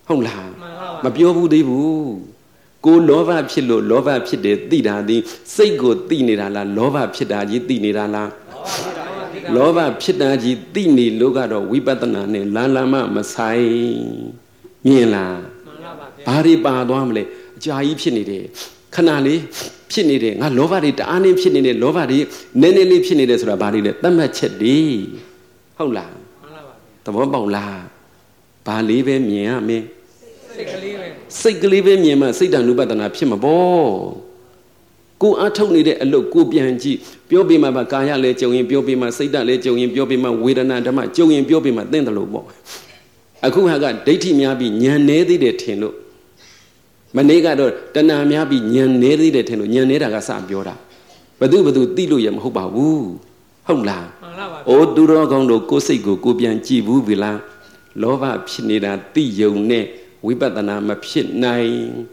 ဟုတ်လားမပြောဘူးသေးဘူးကိုလောဘဖြစ်လို့လောဘဖြစ်တယ်သိတာဒီစိတ်ကိုသိနေတာလားလောဘဖြစ်တာကြီးသိနေတာလားလောဘဖြစ်တာကြီးသိနေလို့ကတော့ဝိပဿနာနဲ့လမ်းလမ်းမဆိုင်မြင်လားဘာတွေပါသွားမလဲအကြာကြီးဖြစ်နေတယ်ခဏလေးဖြစ်နေတယ်ငါလောဘတွေတအားနေဖြစ်နေတယ်လောဘတွေနည်းနည်းလေးဖြစ်နေတယ်ဆိုတာဘာတွေလဲသတ်မှတ်ချက်တွေဟုတ်လားသဘောပေါက်လားဘာလေးပဲမြင်ရမင်းစိတ်ကလေးပဲမြင်မှစိတ်တ ानु ပတနာဖြစ်မှာပေါ့ကိုအားထုတ်နေတဲ့အလုပ်ကိုပြန်ကြည့်ပြောပြမှာပါကာယလည်းကြုံရင်ပြောပြမှာစိတ်ဓာတ်လည်းကြုံရင်ပြောပြမှာဝေဒနာဓမ္မကြုံရင်ပြောပြမှာသင်တယ်လို့ပေါ့အခုဟာကဒိဋ္ဌိများပြီးဉာဏ်နည်းသေးတယ်ထင်လို့မနေ့ကတော့တဏှာများပြီးဉာဏ်နည်းသေးတယ်ထင်လို့ဉာဏ်နေတာကစပြောတာဘသူသိလို့ရမဟုတ်ပါဘူးဟုတ်လားမှန်ပါပါအိုးသူတော်ကောင်းတို့ကိုယ်စိတ်ကိုပြန်ကြည့်ဘူးပြီလားလောဘဖြစ်နေတာသိယုံနဲ့ဝိပဿနာမဖြစ်နိုင်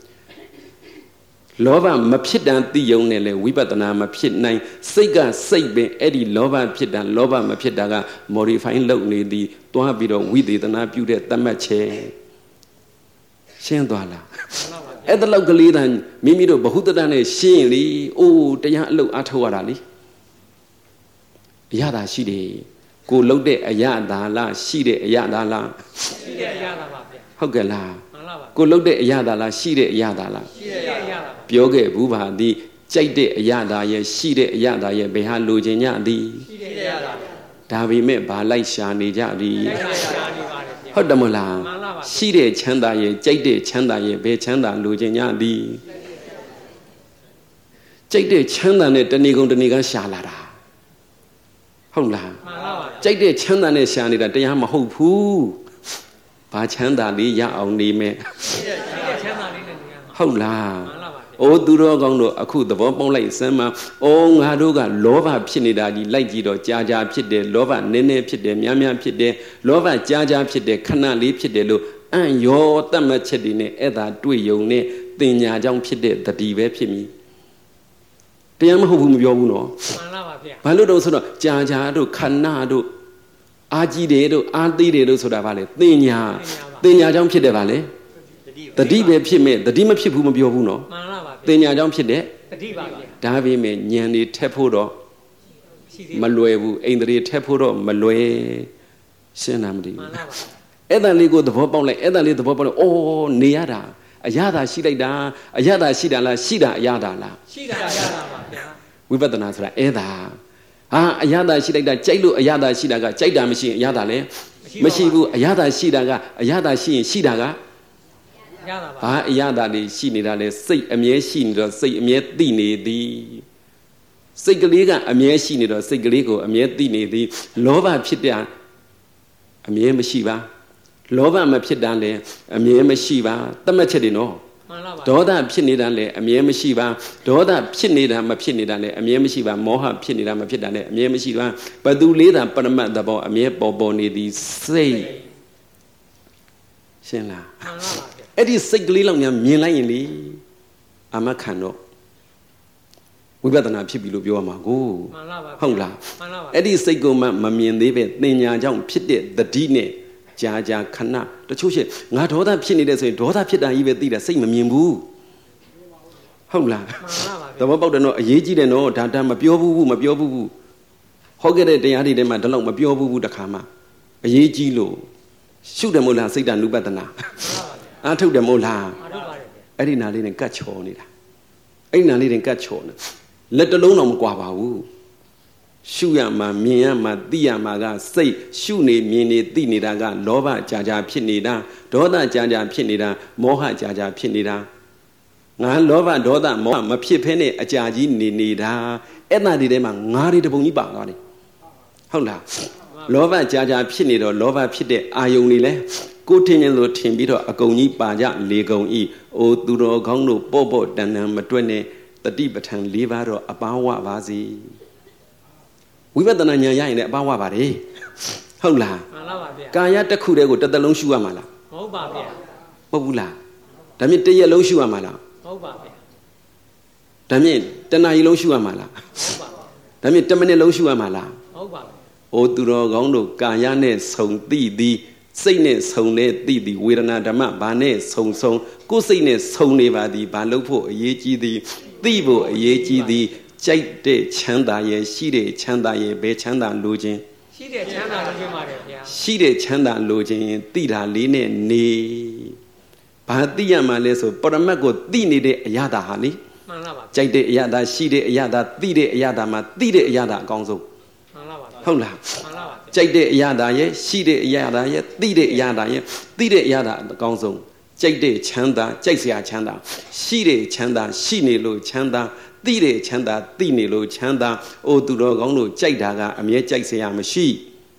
လောဘမဖြစ်တန်သိယုံနဲ့လေဝိပဿနာမဖြစ်နိုင်စိတ်ကစိတ်ပဲအဲ့ဒီလောဘဖြစ်တာလောဘမဖြစ်တာက modify လုပ်နေသည်တွားပြီးတော့ဝိသေသနာပြုတဲ့တတ်မှတ်ချက်ရှင်းသွားလားအဲ့ဒါလောက်ကလေးတန်မိမိတို့ဘ ഹു တတနဲ့ရှင်းလေအိုးတရားအလုပ်အားထုတ်ရတာလေအရသာရှိတယ်ကိုလှုပ်တဲ့အရသာလားရှိတဲ့အရသာလားရှိတဲ့အရသာပါဗျဟုတ်ကဲ့လားမှန်ပါပါကိုလှုပ်တဲ့အရသာလားရှိတဲ့အရသာလားရှိတဲ့အရသာပါပြောခဲ့ဘူးပါသည်ကြိုက်တဲ့အရသာရဲ့ရှိတဲ့အရသာရဲ့ဘယ်ဟာလိုချင်ကြသည်ရှိတဲ့အရသာဒါပေမဲ့ဘာလိုက်ရှာနေကြသည်ဟုတ်တယ်မလားရှိတဲ့ချမ်းသာရဲ့ကြိုက်တဲ့ချမ်းသာရဲ့ဘယ်ချမ်းသာလိုချင်ကြသည်ကြိုက်တဲ့ချမ်းသာနဲ့တဏီကုံတဏီကရှာလာတာဟုတ်လားမှန်ပါပါကြိုက်တဲ့ချမ်းသာနဲ့ရှာနေတာတရားမဟုတ်ဘူးဘာချမ်းသာလေးရအောင်နေမယ်ချမ်းသာလေးနဲ့နေရမှာဟုတ်လားမှန်ပါပါအိုးသူတော်ကောင်းတို့အခုသဘောပေါက်လိုက်စမ်းမှာအိုးငါတို့ကလောဘဖြစ်နေတာကြီးလိုက်ကြည့်တော့ကြာကြာဖြစ်တယ်လောဘနည်းနည်းဖြစ်တယ်များများဖြစ်တယ်လောဘကြာကြာဖြစ်တယ်ခဏလေးဖြစ်တယ်လို့အံ့ရောတတ်မှတ်ချက်တွေနဲ့အဲ့ဒါတွေ့ယုံနဲ့တင်ညာကြောင့်ဖြစ်တဲ့တတိပဲဖြစ်မည်တရားမဟုတ်ဘူးမပြောဘူးနော်မှန်ပါပါဗျာဘာလို့တော့ဆိုတော့ကြာကြာတို့ခဏတို့အာကြီးတယ်တို့အာသေးတယ်တို့ဆိုတာဗာလေတင်ညာကြောင့်ဖြစ်တယ်ဗာလေတတိပဲဖြစ်မဲ့တတိမဖြစ်ဘူးမပြောဘူးနော်မှန်ပါပါတင်ညာကြောင့်ဖြစ်တဲ့တတိပါဗျာဒါပေမဲ့ဉာဏ်တွေထက်ဖို့တော့မလွယ်ဘူးအိန္ဒြေထက်ဖို့တော့မလွယ်ရှင်းတာမသိဘူးမှန်ပါပါအဲ့ဒါလေးကိုသဘောပေါက်လိုက်အဲ့ဒါလေးသဘောပေါက်လိုက်အိုးနေရတာအရသာရှိလိုက်တာအရသာရှိတာလားရှိတာအရသာလားရှိတာအရသာပါဗျာဝိပဿနာဆိုတာအဲ့ဒါဟာအရသာရှိလိုက်တာကြိုက်လို့အရသာရှိတာကကြိုက်တာမရှိရင်အရသာလည်းမရှိဘူးအရသာရှိတာကအရသာရှိရင်ရှိတာကဘာအရသာလေးရှိနေတာလဲစိတ်အမြဲရှိနေတော့စိတ်အမြဲသိနေသည်စိတ်ကလေးကအမြဲရှိနေတော့စိတ်ကလေးကိုအမြဲသိနေသည်လောဘဖြစ်တဲ့အမြဲမရှိပါလောဘမဖြစ်တာလည်းအမြဲမရှိပါတတ်မှတ်ချက်တွေနော်ဒေါသဖြစ်နေတာလည်းအမြဲမရှိပါဒေါသဖြစ်နေတာမဖြစ်နေတာလည်းအမြဲမရှိပါမောဟဖြစ်နေတာမဖြစ်တာလည်းအမြဲမရှိပါဘသူလေးသာပရမတ်သဘောအမြဲပေါ်နေသည်စိတ်ရှင်းလားမှန်ပါပါအဲ့ဒီစိတ်ကလေးလောက်များမြင်လိုက်ရင်လေအမခံတော့ဝိပဿနာဖြစ်ပြီလို့ပြောရမှာကိုမှန်ပါပါဟုတ်လားမှန်ပါပါအဲ့ဒီစိတ်ကိုမှမမြင်သေးပဲသင်ညာကြောင့်ဖြစ်တဲ့တတိနဲ့ကြာကြာခဏတချို့ရှင်းငါဒေါသဖြစ်နေတယ်ဆိုရင်ဒေါသဖြစ်တာကြီးပဲသိတာစိတ်မမြင်ဘူးဟုတ်လားမှန်ပါပါသဘောပေါက်တယ်နော်အရေးကြီးတယ်နော်ဒါမပြောဘူးဟောခဲ့တဲ့တရားတွေထဲမှာဒီလောက်မပြောဘူးတခါမှအရေးကြီးလို့ရှုတယ်မို့လားစိတ်တ ानु ပတနာအားထုတ်တယ်မို့လားအားထုတ်ပါတယ်အဲ့ဒီနာလေးနဲ့ကတ်ချော်နေတာအဲ့ဒီနာလေးနဲ့ကတ်ချော်နေလက်တလုံးတော့မကွာပါဘူးရှုရမှာမြင်ရမှာသိရမှာကစိတ်ရှုနေမြင်နေသိနေတာကလောဘကြာကြာဖြစ်နေတာဒေါသကြာကြာဖြစ်နေတာမောဟကြာကြာဖြစ်နေတာငါလောဘဒေါသမောဟမဖြစ်ဖဲနဲ့အကြာကြီးနေတာအဲ့ဒါဒီထဲမှာငါတွေတပုံကြီးပါသွားတယ်ဟုတ်လားလောဘကြာကြာဖြစ်နေတော့လောဘဖြစ်တဲ့အာယုန်တွေလဲကိုထင်ရင်လို့ထင်ပြီးတော့အကုန်ကြီးပါကြလေကုန်ဤအိုသူတော်ကောင်းတို့ပေါ့တန်တန်မတွက်နဲ့တတိပဋ္ဌာန်၄ပါးတော့အပါဝပါစီဝိပဿနာဉာဏ်ရရင်လည်းအပါဝပါတယ်ဟုတ်လားမှန်ပါပါဗျာကာယတစ်ခုတည်းကိုတစ်သက်လုံးရှုရမှာလားမဟုတ်ပါဗျာမဟုတ်ဘူးလားဒါမြင့်တစ်ရက်လုံးရှုရမှာလားမဟုတ်ပါဗျာဒါမြင့်တစ်နာရီလုံးရှုရမှာလားမဟုတ်ပါဘူးဒါမြင့်တစ်မိနစ်လုံးရှုရမှာလားမဟုတ်ပါဘူးအိုသူတော်ကောင်းတို့ကာယနဲ့ဆုံသိသည်စိတ်နဲ့ဆုံတဲ့သိသည်ဝေဒနာဓမ္မဘာနဲ့ဆုံကိုယ်စိတ်နဲ့ဆုံနေပါသည်ဘာလို့ဖို့အရေးကြီးသည်သိဖို့အရေးကြီးသည်ကြိုက်တဲ့ချမ်းသာရဲ့ရှိတဲ့ချမ်းသာရဲ့ဘယ်ချမ်းသာလိုခြင်းရှိတဲ့ချမ်းသာလိုခြင်းပါတယ်ဗျာရှိတဲ့ချမ်းသာလိုခြင်းသိတာလေးနဲ့နေဘာသိရမှလဲဆိုပရမတ်ကိုသိနေတဲ့အရာသာဟာလေမှန်လားပါကြိုက်တဲ့အရာသာရှိတဲ့အရာသာသိတဲ့အရာသာမှာသိတဲ့အရာသာအကောင်းဆုံးမှန်လားပါဟုတ်လားမှန်လားပါကြိုက်တဲ့အရာသာရဲ့ရှိတဲ့အရာသာရဲ့သိတဲ့အရာသာရဲ့သိတဲ့အရာသာအကောင်းဆုံးကြိုက်တဲ့ချမ်းသာကြိုက်စရာချမ်းသာရှိတဲ့ချမ်းသာရှိနေလို့ချမ်းသာသိတဲ့ချမ်းသာသိနေလို့ချမ်းသာအိုသူတော်ကောင်းတို့ကြိုက်တာကအမြဲကြိုက်စရာမရှိ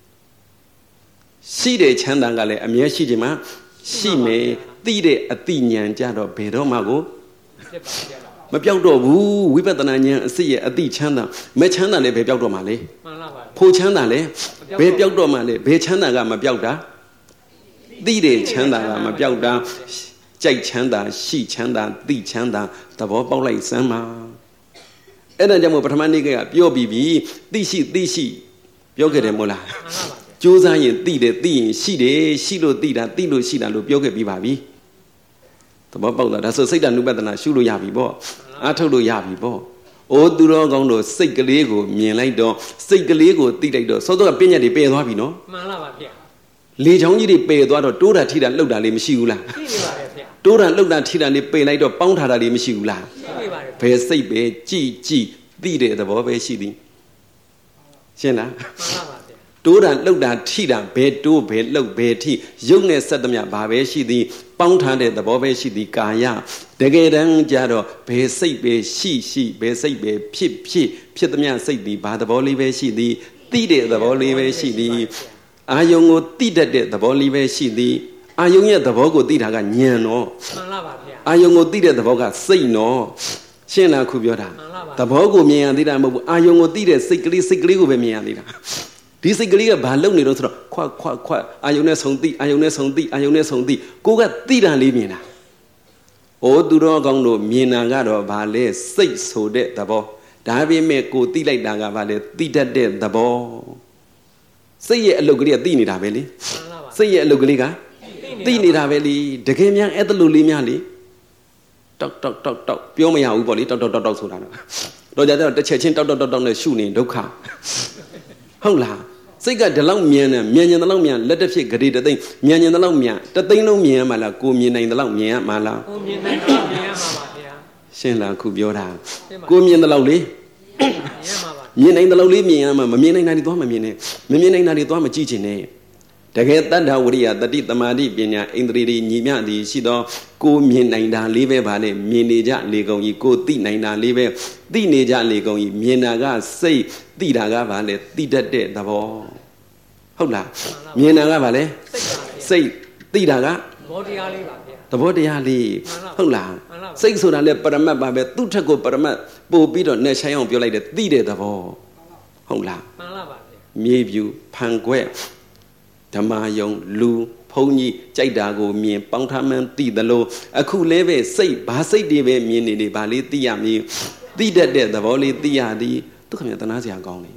ရှိတဲ့ချမ်းသာကလည်းအမြဲရှိခြင်းမှာရှိမယ်သိတဲ့အသိဉာဏ်ကြတော့ဘယ်တော့မှကိုမပြောက်တော့ဘူးဝိပဿနာဉာဏ်အစစ်ရဲ့အသိချမ်းသာမချမ်းသာလည်းဘယ်ပြောက်တော့မှလဲမှန်လားပါဖို့ချမ်းသာလည်းဘယ်ပြောက်တော့မှလဲဘယ်ချမ်းသာကမပြောက်တာသိတဲ့ချမ်းသာကမပြောက်တာကြိုက်ချမ်းသာရှိချမ်းသာသိချမ်းသာသဘောပေါက်လိုက်စမ်းပါအဲ့ဒါကြောင့်မို့ပထမနေ့ကပြောပြီးပြီသိရှိပြောခဲ့တယ်မို့လားမှန်ပါပါကြိုးစားရင်သိတယ်သိရင်ရှိတယ်ရှိလို့သိတာသိလို့ရှိတာလို့ပြောခဲ့ပြီးပါပြီသဘောပေါက်လားဒါဆိုစိတ်တ ानु ပဒနာရှုလို့ရပြီပေါ့အားထုတ်လို့ရပြီပေါ့အိုးသူတော်ကောင်းတို့စိတ်ကလေးကိုမြင်လိုက်တော့စိတ်ကလေးကိုသိလိုက်တော့စောစောကပညာတွေပယ်သွားပြီနော်မှန်လားပါဗျာလေချောင်းကြီးတွေပယ်သွားတော့တိုးတာထိတာလှုပ်တာလေးမရှိဘူးလားရှိနေပါတယ်ဗျာတိုးတာလှုပ်တာထိတာလေးပယ်လိုက်တော့ပေါင်းထားတာလေးမရှိဘူးလားရှိနေပါတယ်ဘယ်စိတ်ပဲကြည်သိတဲ့သဘောပဲရှိသည်ရှင်းလားမှန်ပါပါတိုးတာလှုပ်တာထိတာဘယ်တိုးဘယ်လှုပ်ဘယ်ထိရုပ်နဲ့ဆက်သမျှဘာပဲရှိသည်ပေါင်းထားတဲ့သဘောပဲရှိသည်ကာယတကယ်တမ်းကျတော့ဘယ်စိတ်ပဲရှိဘယ်စိတ်ပဲဖြစ်သမျှစိတ်သည်ဘာသဘောလေးပဲရှိသည်သိတဲ့သဘောလေးပဲရှိသည်အာယုံကိုသိတတ်တဲ့သဘောလေးပဲရှိသည်အာယုံရဲ့သဘောကိုသိတာကဉာဏ်နော်မှန်လားပါဗျာအာယုံကိုသိတဲ့သဘောကစိတ်နော်ရှင်းလားခုပြောတာသဘောကိုမြင်ရသေးတာမဟုတ်ဘူးအာယုံကိုသိတဲ့စိတ်ကလေးကိုပဲမြင်ရသေးတာဒီစိတ်ကလေးကဘာလုပ်နေတော့ဆိုတော့ခွတ်အာယုံနဲ့ဆုံသိအာယုံနဲ့ဆုံသိကိုကသိတာလေးမြင်တာအိုးသူတော်ကောင်းတို့မြင်တာကတော့ဘာလဲစိတ်ဆိုတဲ့သဘောဒါပေမဲ့ကိုသိလိုက်တာကဘာလဲသိတတ်တဲ့သဘောစိတ်ရဲ့အလုပ်ကလေးကသိနေတာပဲလေစိတ်ရဲ့အလုပ်ကလေးကသိနေတာပဲလေတကယ်များအဲ့တလူလေးများလေတောက်ပြောမရဘူးပေါ့လေတောက်ဆိုတာတော့ကြတော့တစ်ချက်ချင်းတောက်နဲ့ရှုနေဒုက္ခဟုတ်လားစိတ်ကဒီလောက်မြန်တယ်မြန်တဲ့လောက်မြန်လက်တစ်ဖြစ်ဂရေတသိန်းမြန်တဲ့လောက်မြန်တသိန်းလုံးမြင်ရမှာလားကိုမြင်နိုင်တဲ့လောက်မြင်ရမှာလားကိုမြင်နိုင်တဲ့လောက်မြင်ရမှာပါဗျာရှင်းလားခုပြောတာကိုမြင်တဲ့လောက်လေမြင်နိုင်တဲ့လောက်လေးမြင်ရမှာမမြင်နိုင်တာတွေသွားမမြင်နဲ့မမြင်နိုင်တာတွေသွားမကြည့်ချင်နဲ့တကယ်တတ္ထဝရိယတတိတမာတိပညာဣန္ဒြေတွေညီမျှသည်ရှိသောကိုမြင်နိုင်တာလေးပဲဗာလေမြင်နေကြလေကုန်ကြီးကိုသိနိုင်တာလေးပဲသိနေကြလေကုန်ကြီးမြင်တာကစိတ်သိတာကဗာလေသိတတ်တဲ့သဘောဟုတ်လားမြင်တာကဗာလေစိတ်သိတာကသဘောတရားလေးပါဗျာသဘောတရားလေးဟုတ်လားစိတ်ဆိုတာလေပရမတ်ပါပဲသူ့ထက်ကိုပရမတ်ပို့ပြီးတော့နဲ့ဆိုင်အောင်ပြောလိုက်တယ်သိတဲ့သဘောဟုတ်လားမှန်လားပါဗျာမြေပြူဖန်ခွက်ဓမ္မယုံလူဘုန်းကြီးကြိုက်တာကိုမြင်ပေါင်းထားမှန်းသိသလိုအခုလဲပဲစိတ်ဘာစိတ်တွေပဲမြင်နေလေဘာလေးသိရမည်သိတတ်တဲ့သဘောလေးသိရသည်သူခင်ဗျာတနာစရာကောင်းတယ်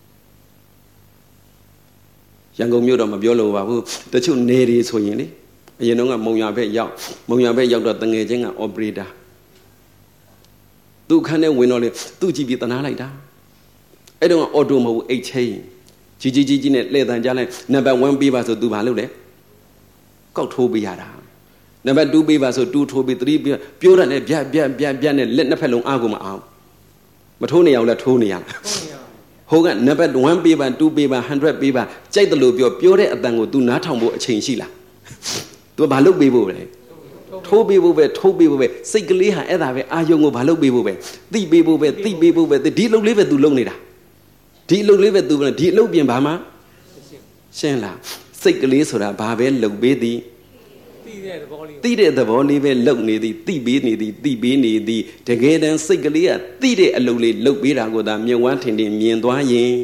ရန်ကုန်မြို့တော့မပြောလို့ပါဘူးတချို့နေတွေဆိုရင်လေအရင်တော့ကမုံရဘက်ရောက်တော့တငယ်ချင်းက operator သူခန်းထဲဝင်တော့လေသူကြည့်ပြီးတနာလိုက်တာအဲ့တော့အော်တိုမဟုတ်အိတ်ချင်းကြီးနဲ့လှည့်တန်ကြလိုက်နံပါတ်1ပေးပါဆိုသူဘာလုပ်လဲကောက်ထိုးပေးရတာနံပါတ်2ပေးပါဆို2ထိုးပေး3ပေးပြောတယ်နဲ့ပြတ်နဲ့လက်နှစ်ဖက်လုံးအားကိုမအောင်မထိုးနေအောင်လဲထိုးနေရဟိုကနံပါတ်1ပေးပါ2ပေးပါ100ပေးပါကြိုက်တယ်လို့ပြောတဲ့အတန်ကို तू နားထောင်ဖို့အချိန်ရှိလား तू ဘာလုပ်ပေးဖို့လဲထိုးပေးဖို့ပဲစိတ်ကလေးဟာအဲ့ဒါပဲအာယုံကိုဘာလုပ်ပေးဖို့ပဲသိပေးဖို့ပဲဒီလုပ်လေးပဲ तू လုပ်နေတာဒီအလုပ်လေးပဲသူပဲဒီအလုပ်ပြင်ဘာမှရှင်းလားစိတ်ကလေးဆိုတာဘာပဲလုပ်ပေးသည်သိတဲ့သဘောလေးပဲလုပ်နေသည်သိပေးနေသည်တကယ်တမ်းစိတ်ကလေးကသိတဲ့အလုပ်လေးလုပ်ပေးတာကိုသာမြင်ဝမ်းထင်မြင်သွားရင်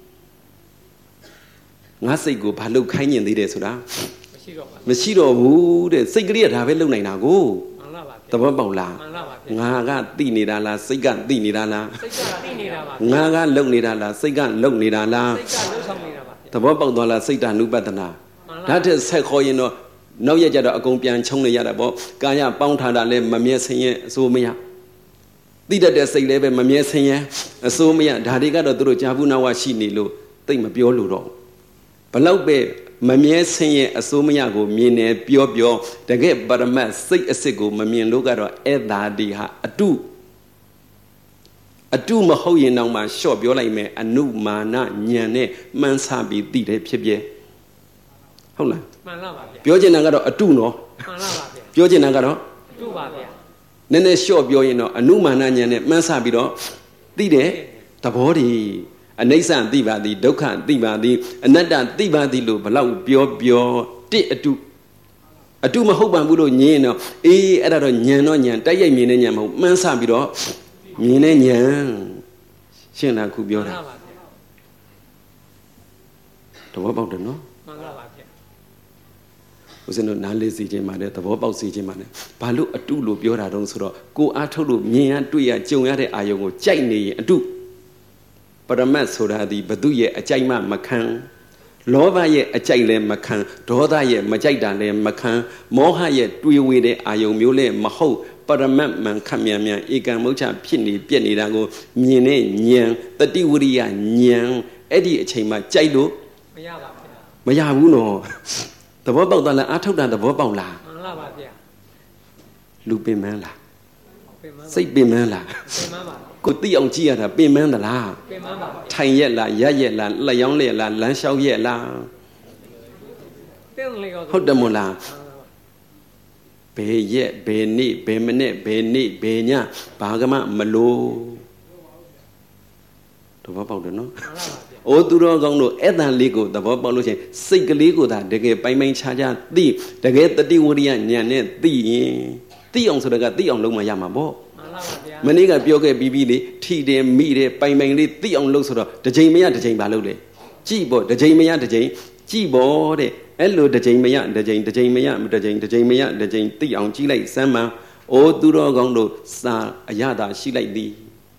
ငါစိတ်ကိုဘာလုပ်ခိုင်းညင်သေးတယ်ဆိုတာမရှိတော့ဘူးတဲ့စိတ်ကလေးကဒါပဲလုပ်နိုင်တာကိုသဘောပေါက်လားငါကသိနေတာလားစိတ်ကသိနေတာလားစိတ်ကသိနေတာပါငါကလုံနေတာလားစိတ်ကလုံနေတာလားစိတ်ကလုံဆောင်နေတာပါသဘောပေါက်သွားလားစိတ်တ ानु ပဒနာ That is Sekoino, no yet a compian chong yadabo, Gaya Pountada le Mamia Senya, Sumia. Did that say leve Mamia Senya, Sumia, Dadiga do Javuna Washinilu, think of your luro. Palobe, Mamia Senya, Asumiago, Mine, Pio, the get but a mass, say a sigo, Mamia Lugaro, Eda diha, a do. A do Mahoy now my shop, your like me, a new mana, Nyane, Mansabi, did Pibye. Hold on. Piojanagaro, a do no. Piojanagaro, Nene shop, you know, a new mana, Nyane, Mansabido, did the body. A nation diva di dokan diva di another diva di lu balau bio ti atu ma hou ban bu lo nyin no ehအဲ့ဒါတော့ညံတော့ညံတိုက်ရိုက်မြင်နေညံမဟုတ်မှန်းဆပြီးတော့မြင်နေညံရှင်းလားခုပြောတာသဘောပေါက်တယ်နော်မှန်ပါပါဗျာဦးဇင်းတို့နားလေးစီခြင်းပါတယ်သဘောပေါက်စီခြင်းပါတယ်ဘာလို့အတုလို့ပြောတာတုံးဆိုတော့ကိုအားထုတ်လို့မြင်ရတွေ့ရကြုံရတဲ့အာယုံကိုကြိုက်နေရင်အတုပရမတ်ဆိုတာဒီဘသူရဲ့အကြိုက်မှမခံလောဘရဲ့အကြိုက်လည်းမခံဒေါသရဲ့မကြိုက်တာလည်းမခံမောဟရဲ့တွေးဝေတဲ့အာယုံမျိုးလည်းမဟုတ်ပရမတ်မှန်ခတ်မြန်မြန်ဧကံမုဋ္ဌဖြစ်နေပြက်နေတာကိုမြင်တဲ့ဉာဏ်တတိဝရိယဉာဏ်အဲ့ဒီအချိန်မှာကြိုက်လို့မရပါဘူးမရဘူးနော်သဘောပေါက်တာလားအာထုတ်တာသဘောပေါက်လားမှန်ပါပါဗျာလူပင်မန်းလားစိတ်ပင်မန်းလားပင်မန်းပါကိုတိအောင်ကြည့်ရတာပင်မန်းသလားပင်မန်းပါထိုင်ရက်လားရက်ရက်လားလက်ရောင်းလက်လားလမ်းလျှောက်ရက်လားဟုတ်တယ်မို့လားဘယ်ရက်ဘယ်နေ့ဘယ်မိနစ်ဘယ်နေ့ဘယ်ညဘာကမှမလို့သဘောပေါက်တယ်နော်အိုးသူတော်ကောင်းတို့အဲ့တန်လေးကိုသဘောပေါက်လို့ရှိရင်စိတ်ကလေးကိုသာတကယ်ပိုင်ပိုင်ခြားခြားသိတကယ်တတိဝရိယဉာဏ်နဲ့သိရင်သိအောင်ဆိုတော့ကသိအောင်လုံးမရမှာပေါ့မနေ့ကပြောခဲ့ပြီးလေထီတယ်မိတယ်ပိုင်ပိုင်လေးသိအောင်လုပ်ဆိုတော့တစ်ချိန်မရတစ်ချိန်ပါလုပ်လေကြည့်ပေါ့တစ်ချိန်မရတစ်ချိန်ကြည့်ပေါ့တဲ့အဲ့လိုတစ်ချိန်မရတစ်ချိန်တစ်ချိန်မရတစ်ချိန်တစ်ချိန်မရတစ်ချိန်သိအောင်ကြည့်လိုက်စမ်းမှအိုးသူတော်ကောင်းတို့စာအရသာရှိလိုက်သည်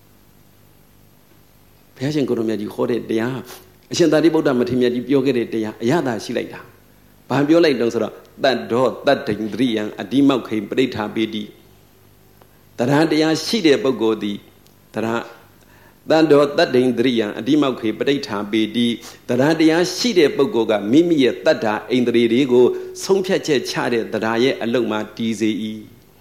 ဘုရားရှင်ကိုရောမြတ်ကြီးဟောတဲ့တရားအရှင်သာရိပုတ္တမထေရမြတ်ကြီးပြောခဲ့တဲ့တရားအရသာရှိလိုက်တာဘာပြောလိုက်တော့ဆိုတော့တတ်တော်တတ်တိန်တရိယံအဓိမောက်ခိပရိဋ္ဌာပေတိတရားတရားရှိတဲ့ပုဂ္ဂိုလ်သည်တရားတန်တော်တတ်တိန်တရိယံအဓိမောက်ခိပရိဋ္ဌာပေတိတရားတရားရှိတဲ့ပုဂ္ဂိုလ်ကမိမိရဲ့တတ္တာအိန္ဒြေတွေကိုဆုံးဖြတ်ချက်ချတဲ့တရားရဲ့အလုံးမှာတည်စေ၏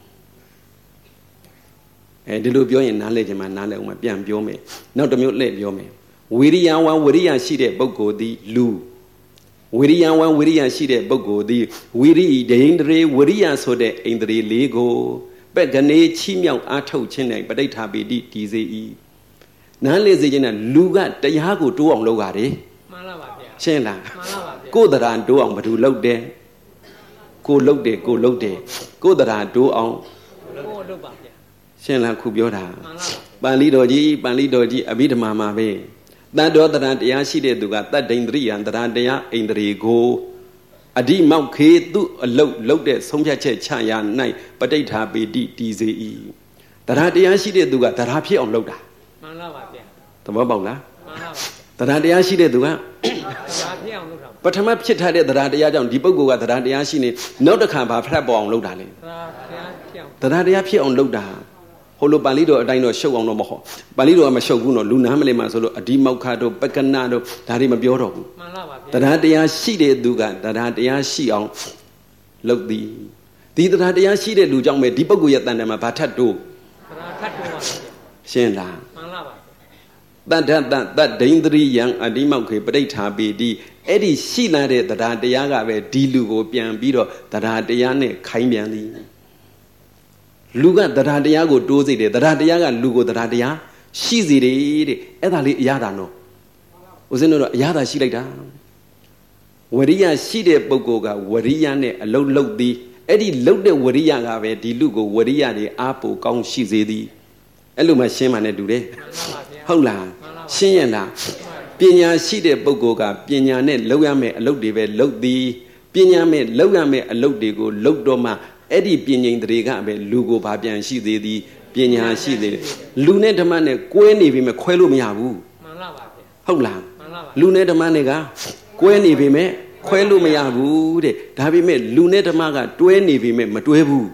အဲဒီလိုပြောရင်နားလည်ခြင်းမှာနားလည်အောင်မပြန်ပြောမယ်နောက်တစ်မျိုးလှည့်ပြောမယ်ဝိရိယဝံဝိရိယရှိတဲ့ပုဂ္ဂိုလ်သည်လူဝိရိယဝံဝိရိယရှိတဲ့ပုဂ္ဂိုလ်သည်ဝိရိဒိန္ဒြေဝိရိယဆိုတဲ့အိန္ဒြေလေးကိုပက်ကနေချီးမြှောက်အားထုတ်ခြင်းနဲ့ပဋိဋ္ဌာပေတိတည်စေ၏နားလေစေခြင်းနဲ့လူကတရားကိုတိုးအောင်လုပ်ရတယ်မှန်လားပါဗျာရှင်းလားမှန်လားပါဗျာကိုယ်တရားတိုးအောင်ဘယ်သူလုပ်တယ်ကိုလုပ်တယ်ကိုလုပ်တယ်ကိုယ်တရားတိုးအောင်ကိုလုပ်ပါဗျာရှင်းလားခုပြောတာမှန်လားပါဠိတော်ကြီးအဘိဓမ္မာမှာပဲတန်တော်တရားရှိတဲ့သူကတတ်ဒိန္ဒရိယံတရားအိန္ဒြေကိုအဓိမောက်ခေသူအလုတ်တဲ့ဆုံးဖြတ်ချက်ချရာ၌ပဋိဋ္ဌာပေတိတည်စေ၏တရားရှိတဲ့သူကတရားဖြစ်အောင်လုပ်တာမှန်လားပါဗျာသဘောပေါက်လားမှန်လားပါတရားရှိတဲ့သူကတရားဖြစ်အောင်လုပ်တာပထမဖြစ်ထားတဲ့တရားကြောင့်ဒီပုဂ္ဂိုလ်ကတရားရှိနေနောက်တစ်ခါဘာဖတ်ပေါ်အောင်လုပ်တာလေတရားဖြစ်အောင်လုပ်တာဟိုလိုပါဠိတော်အတိုင်းတော့ရှုပ်အောင်တော့မဟုတ်ပါဠိတော်ကမရှုပ်ဘူးနော်လူနားမလဲမှာဆိုလို့အဒီမောက္ခတို့ပက္ကနာတို့ဒါတွေမပြောတော့ဘူးမှန်လားပါဗျာတရားရှိတဲ့သူကတရားရှိအောင်လုပ်သည်ဒီတရားရှိတဲ့လူကြောင့်ပဲဒီပုဂ္ဂိုလ်ရဲ့တန်တယ်မှာဘာထတ်တို့ထတ်တို့ပါဗျာရှင်းလားမှန်လားပါတတ္တတတ်ဒိန္ဒရိယံအဒီမောက္ခေပဋိဋ္ဌာပေတိအဲ့ဒီရှိလာတဲ့တရားကပဲဒီလူကိုပြန်ပြီးတော့တရားနဲ့ခိုင်းပြန်သည်လူကတရားကိုတိုးစေတယ်တရားကလူကိုတရားရှိစေတယ်တဲ့အဲ့ဒါလေးအရသာနော်ဦးဇင်းတို့တော့အရသာရှိလိုက်တာဝရိယရှိတဲ့ပုဂ္ဂိုလ်ကဝရိယနဲ့အလုံးလုံးသည်အဲ့ဒီလုံးတဲ့ဝရိယကပဲဒီလူကိုဝရိယတွေအားပိုကောင်းရှိစေသည်အဲ့လိုမှရှင်းမှနဲ့တူတယ်ဟုတ်လားရှင်းရလားပညာရှိတဲ့ပုဂ္ဂိုလ်ကပညာနဲ့လုပ်ရမယ့်အလုပ်တွေပဲလုပ်သည်ပညာမဲ့လုပ်ရမယ့်အလုပ်တွေကိုလုပ်တော့မှအဲ့ဒီပညာတွေကပဲလူကိုဘာပြန်ရှိသေးသည်ပညာရှိသေးတယ်လူနဲ့ဓမ္မနဲ့ကွဲနေပြီမဲ့ခွဲလို့မရဘူးမှန်လားပါဗျာဟုတ်လားမှန်လားပါလူနဲ့ဓမ္မနဲ့ကကွဲနေပြီမဲ့ခွဲလို့မရဘူးတဲ့ဒါပေမဲ့လူနဲ့ဓမ္မကတွဲနေပြီမဲ့မတွဲဘူး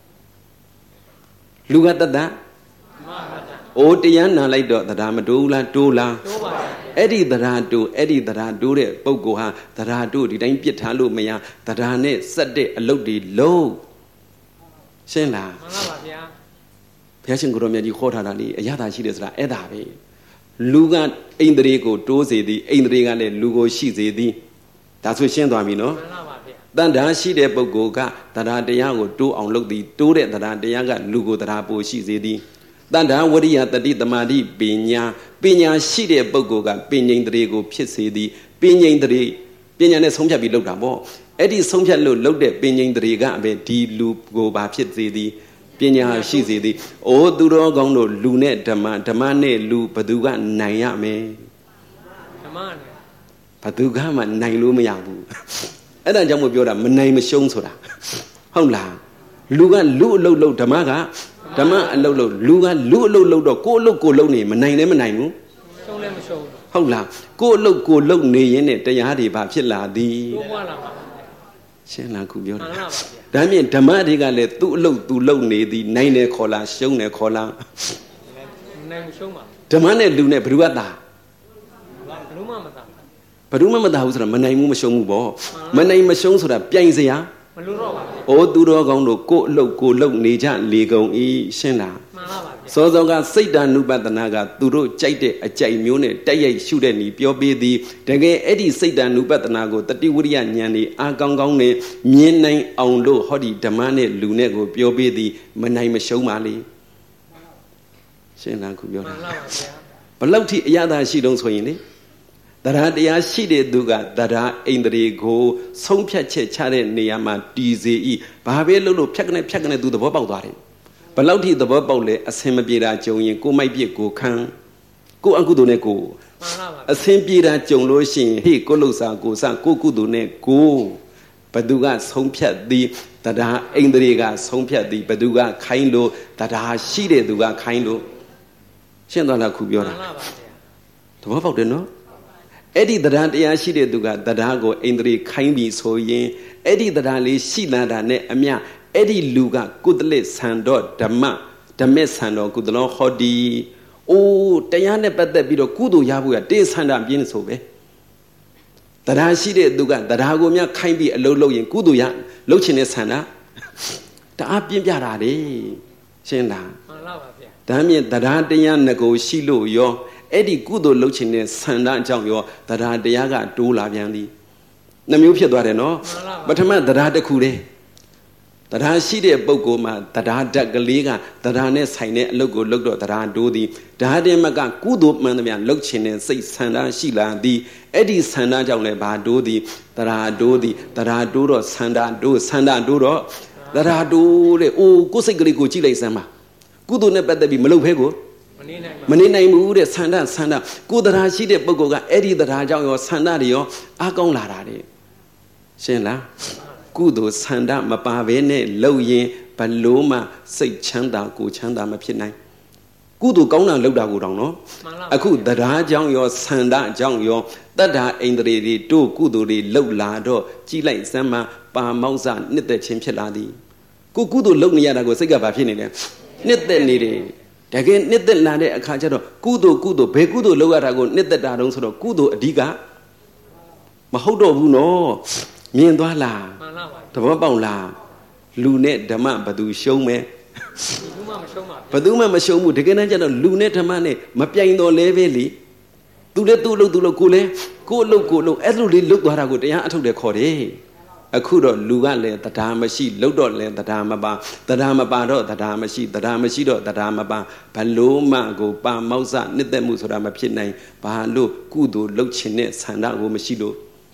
လူကတတ်တတ်အိုးတရားနာလိုက်တော့တရားမတိုးလားတိုးလားတိုးပါဗျာအဲ့ဒီတရားတိုးတဲ့ပုဂ္ဂိုလ်ဟာတရားတိုးဒီတိုင်းပြစ်ထားလို့မရတရားနဲ့စက်တဲ့အလုပ်တွေလုံးရှင်းလားမှန်ပါပါဗျာဘုရားရှင်ကိုရောမြတ်ကြီးခေါ်ထားတာလေအရသာရှိတယ်ဆိုတာအဲ့ဒါပဲလူကအိန္ဒြေကိုတိုးစေသည်အိန္ဒြေကလည်းလူကိုရှိစေသည်ဒါဆိုရှင်းသွားပြီနော်မှန်ပါပါဗျာတန်တာရှိတဲ့ပုဂ္ဂိုလ်ကတရားတရားကိုတိုးအောင်လုပ်သည်တိုးတဲ့တရားတရားကလူကိုတရားပိုရှိစေသည်တန်တာဝရိယတတိတမာတိပညာရှိတဲ့ပုဂ္ဂိုလ်ကပညာတရေကိုဖြစ်စေသည်ပညာတရေပညာနဲ့ဆုံးဖြတ်ပြီးလုပ်တာပေါ့အဲ့ဒီဆုံးဖြတ်လို့လုပ်တဲ့ပညာတရေကပဲဒီလူကိုပါဖြစ်စေသည်ပညာရှိစေသည်အိုးသူတော်ကောင်းတို့လူနဲ့ဓမ္မနဲ့လူဘသူကနိုင်ရမယ်ဓမ္မနဲ့ဘသူကမှနိုင်လို့မရဘူးအဲ့ဒါကြောင့်မို့ပြောတာမနိုင်မရှုံးဆိုတာဟုတ်လားလူကလူအလုပ်လုပ်ဓမ္မကဓမ္မအလုပ်လုပ်လူကလူအလုပ်လုပ်တော့ကိုယ်အလုပ်ကိုလုပ်နေမနိုင်လည်းမနိုင်ဘူးရှုံးလည်းမရှုံးဟုတ်လားကိုယ်အလုပ်ကိုလုပ်နေရင်နဲ့တရားတွေဘာဖြစ်လာသည်ဘုရားလာပါရှင်းလားခုပြောတာဒါမြင်ဓမ္မတွေကလည်းသူ့အလုပ်သူလုပ်နေသည်နိုင်တယ်ခေါ်လားရှုံးတယ်ခေါ်လားနိုင်ရှုံးပါဓမ္မနဲ့လူနဲ့ဘယ်သူကသာဘယ်သူမှမသာဘူးဆိုတာမနိုင်ဘူးမရှုံးဘူးပေါ့မနိုင်မရှုံးဆိုတာပြိုင်စရာမလို့တော့ပါဘူးအိုးသူတော်ကောင်းတို့ကိုယ်အလုပ်ကိုလုပ်နေကြလေကုန်ဤရှင်းလားမှန်ပါပါစောစောကစိတ်တ ानु ပတနာကသူတို့ကြိုက်တဲ့အကြိုက်မျိုးနဲ့တိုက်ရိုက်ရှုတဲ့နီပြောပေးသည်တကယ်အဲ့ဒီစိတ်တ ानु ပတနာကိုတတိဝရိယဉာဏ်นี่အာကောင်းကောင်းနဲ့မြင်နိုင်အောင်လို့ဟောဒီဓမ္မနဲ့လူနဲ့ကိုပြောပေးသည်မနိုင်မရှုံးပါလေရှင်းလားခုပြောတာမှန်ပါပါဗျာဘလောက်ထိအရသာရှိတုံးဆိုရင်လေတရားတရားရှိတဲ့သူကတရားအိန္ဒြေကိုဆုံးဖြတ်ချက်ချတဲ့နေရာမှာတည်စေ၏ဘာပဲလုပ်လို့ဖြတ်ကနေသူသဘောပေါက်သွားတယ်ဘလောက်ထိသဘောပေါက်လဲအစင်မပြေတာကြုံရင်ကိုမိုက်ပြစ်ကိုခံကိုအကုသိုလ်နဲ့ကိုအစင်ပြေတာကြုံလို့ရှိရင်ဟေ့ကိုလှုပ်စာကိုစကိုကုသိုလ်နဲ့ကိုဘသူကဆုံးဖြတ်သည်တရားအိန္ဒြေကဆုံးဖြတ်သည်ဘသူကခိုင်းလို့တရားရှိတဲ့သူကခိုင်းလို့ရှင်းသွားလားခုပြောတာသဘောပေါက်တယ်နော်အဲ့ဒီတရားတရားရှိတဲ့သူကတရားကိုအိန္ဒြေခိုင်းပြီးဆိုရင်အဲ့ဒီတရားလေးရှိလာတာနဲ့အမျှအဲ့ဒီလူကကုသလစ်ဆံတော်ဓမ္မဆံတော်ကုသလောဟောဒီအိုးတရားနဲ့ပတ်သက်ပြီးတော့ကုသိုလ်ရဖို့ရတေဆန္ဒပြင်းဆိုပဲတရားရှိတဲ့သူကတရားကိုများခိုင်းပြီးအလုပ်လုပ်ရင်ကုသိုလ်ရလုပ်ချင်တဲ့ဆန္ဒတအားပြင်းပြတာလေရှင်းလားမှန်ပါပါဗျာဒါမြင်တရားတရားငကိုရှိလို့ရောအဲ့ဒီကုသိုလ်လုပ်ခြင်းနဲ့ဆန္ဒအကြောင်းရောတရားတရားကတိုးလာပြန်သည်နှမျိုးဖြစ်သွားတယ်နော်ပထမတရားတစ်ခုတည်းတရားရှိတဲ့ပုဂ္ဂိုလ်မှာတရားဓာတ်ကလေးကတရားနဲ့ဆိုင်တဲ့အလုပ်ကိုလုပ်တော့တရားတိုးသည်ဒါတင်မကကုသိုလ်မှန်သမျှလုပ်ခြင်းနဲ့စိတ်ဆန္ဒရှိလာသည်အဲ့ဒီဆန္ဒကြောင့်လည်းဘာတိုးသည်တရားတိုးသည်တရားတိုးတော့ဆန္ဒတိုးတော့တရားတိုးတဲ့အိုးကိုယ်စိတ်ကလေးကိုကြည့်လိုက်စမ်းပါကုသိုလ်နဲ့ပတ်သက်ပြီးမလုပ်ဖဲကိုမနေနိုင်ဘူးတဲ့ဆန္ဒကိုယ်တရားရှိတဲ့ပုဂ္ဂိုလ်ကအဲ့ဒီတရားကြောင့်ရောဆန္ဒတွေရောအားကောင်းလာတာတဲ့ရှင်းလားကုသိုလ်ဆန္ဒမပါဘဲနဲ့လုပ်ရင်ဘလို့မှစိတ်ချမ်းသာကိုယ်ချမ်းသာမဖြစ်နိုင်ကုသိုလ်ကောင်းတာလုပ်တာကိုတောင်နော်အခုတရားကြောင့်ရောဆန္ဒကြောင့်ရောတတ္တာအိန္ဒြေတွေတို့ကုသိုလ်တွေလုပ်လာတော့ကြည်လိုက်စမ်းမှပါမောက်စနှစ်သက်ခြင်းဖြစ်လာသည်ကိုကုသိုလ်လုပ်နေရတာကိုစိတ်ကဘာဖြစ်နေလဲနှစ်သက်နေတယ်တကယ်နှစ်သက်လာတဲ့အခါကျတော့ကုသိုလ်ဘယ်ကုသိုလ်လုပ်ရတာကိုနှစ်သက်တာတုံးဆိုတော့ကုသိုလ်အဓိကမဟုတ်တော့ဘူးနော်မြင်သွားလားမှန်ပါပါသဘောပေါက်လားလူနဲ့ဓမ္မဘသူရှုံးမယ်ဘသူမှမရှုံးဘူးတကယ်တမ်းကျတော့လူနဲ့ဓမ္မနဲ့မပြိုင်တော့လဲပဲလေသူလည်းသူ့လုပ်ကိုလည်းကိုအလုပ်အဲ့လိုလေးလုပ်သွားတာကိုတရားအထုတ်တယ်ခေါ်တယ်အခုတော့လူကလည်းတရားမရှိလုပ်တော့လည်းတရားမပါတော့တရားမရှိတော့တရားမပါဘလို့မှကိုပါမောက်စနှစ်သက်မှုဆိုတာမဖြစ်နိုင်ဘာလို့ကုသိုလ်လုပ်ခြင်းနဲ့ဆန္ဒကိုမရှိလို့